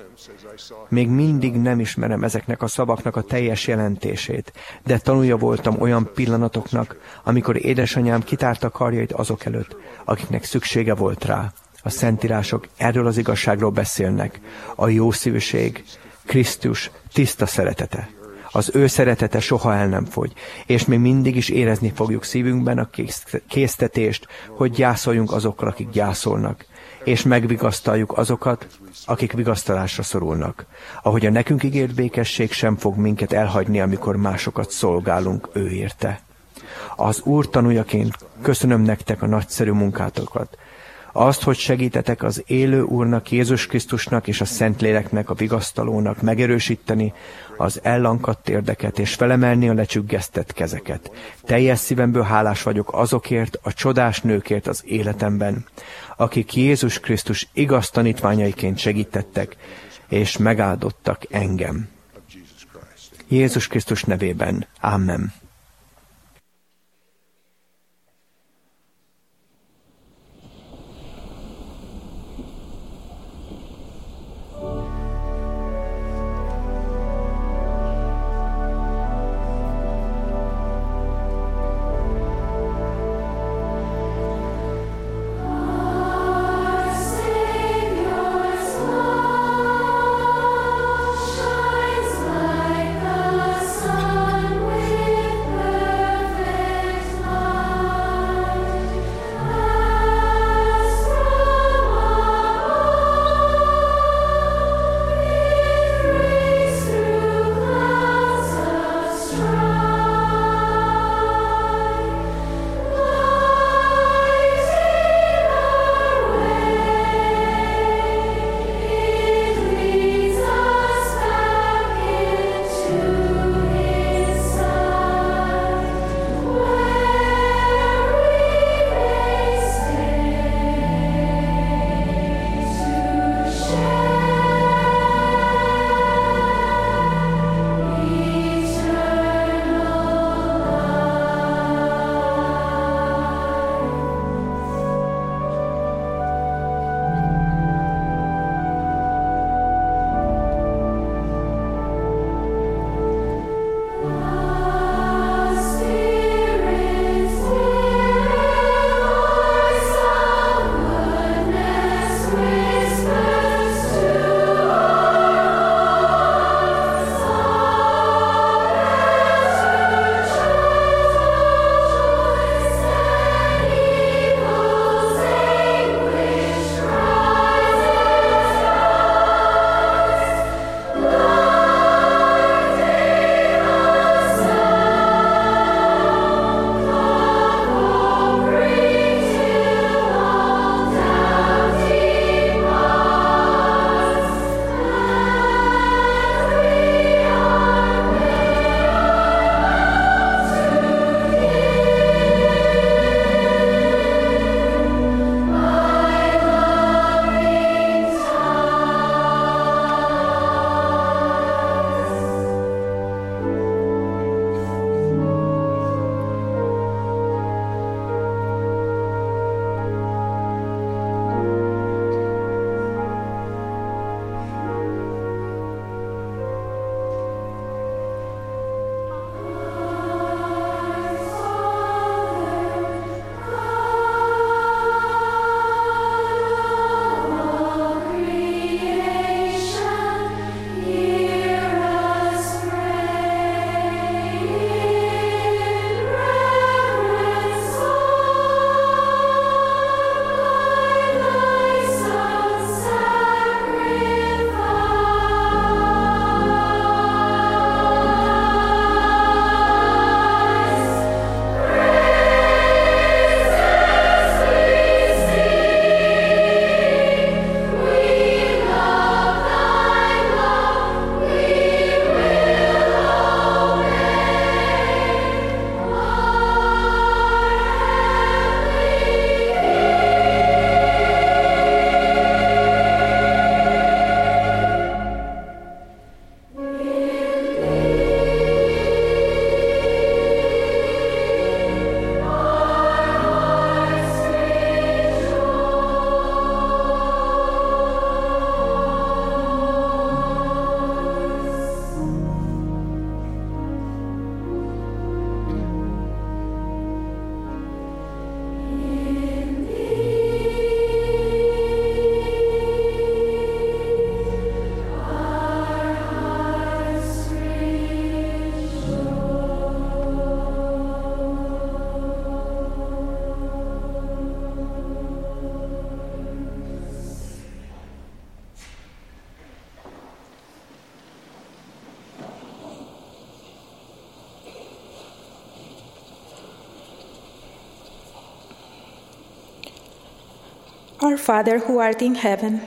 Még mindig nem ismerem ezeknek a szavaknak a teljes jelentését, de tanulja voltam olyan pillanatoknak, amikor édesanyám kitárta karjait azok előtt, akiknek szüksége volt rá. A Szentírások erről az igazságról beszélnek. A jó szívűség, Krisztus tiszta szeretete. Az ő szeretete soha el nem fogy, és még mindig is érezni fogjuk szívünkben a késztetést, hogy gyászoljunk azokkal, akik gyászolnak, és megvigasztaljuk azokat, akik vigasztalásra szorulnak. Ahogy a nekünk ígért békesség sem fog minket elhagyni, amikor másokat szolgálunk ő érte. Az Úr tanújaként köszönöm nektek a nagyszerű munkátokat. Azt, hogy segítetek az élő Úrnak, Jézus Krisztusnak és a Szentléleknek, a vigasztalónak megerősíteni az ellankadt érdeket és felemelni a lecsüggesztett kezeket. Teljes szívemből hálás vagyok azokért, a csodás nőkért az életemben, akik Jézus Krisztus igaz tanítványaiként segítettek és megáldottak engem. Jézus Krisztus nevében. Amen. Shines like the sun with Our Father who art in heaven.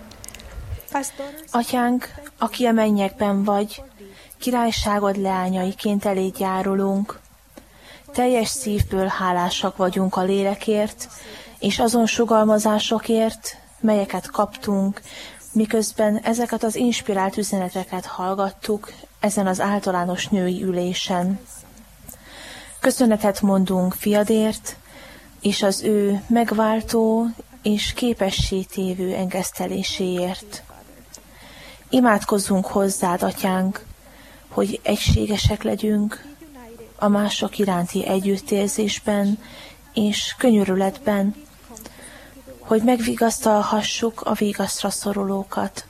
Atyánk, aki a mennyekben vagy, királyságod leányaiként eléd járulunk. Teljes szívből hálásak vagyunk a lélekért, és azon sugalmazásokért, melyeket kaptunk, miközben ezeket az inspirált üzeneteket hallgattuk ezen az általános női ülésen. Köszönetet mondunk fiadért, és az ő megváltó és képessé tévő engeszteléséért. Imádkozzunk hozzád, atyánk, hogy egységesek legyünk a mások iránti együttérzésben és könyörületben, hogy megvigasztalhassuk a vigasztra szorulókat.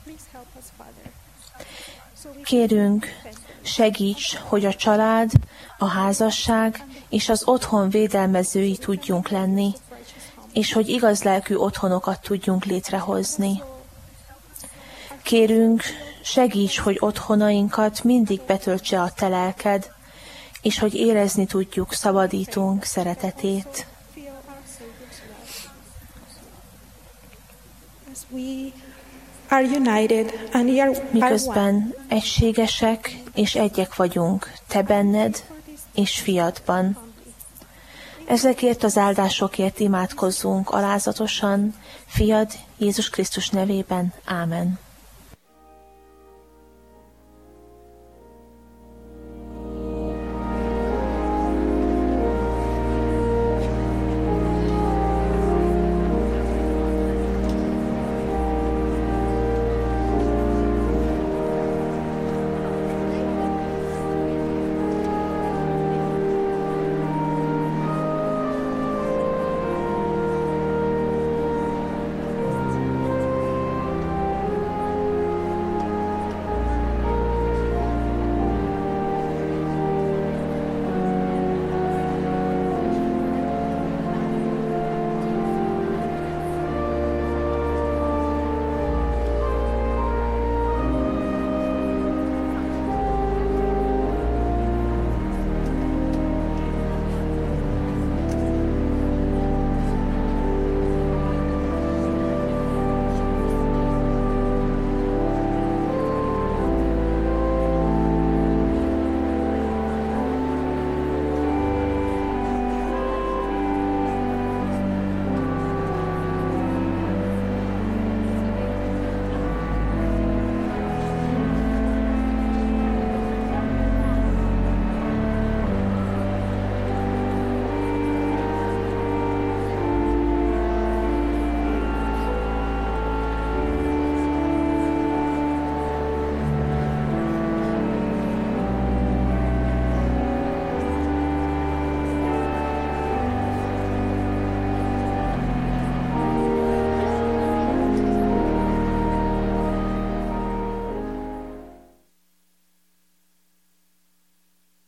Kérünk, segíts, hogy a család, a házasság és az otthon védelmezői tudjunk lenni, és hogy igaz lelkű otthonokat tudjunk létrehozni. Kérünk, segíts, hogy otthonainkat mindig betöltse a te lelked, és hogy érezni tudjuk szabadítónk szeretetét. Miközben egységesek és egyek vagyunk te benned és fiadban. Ezekért az áldásokért imádkozzunk alázatosan, fiad Jézus Krisztus nevében. Ámen.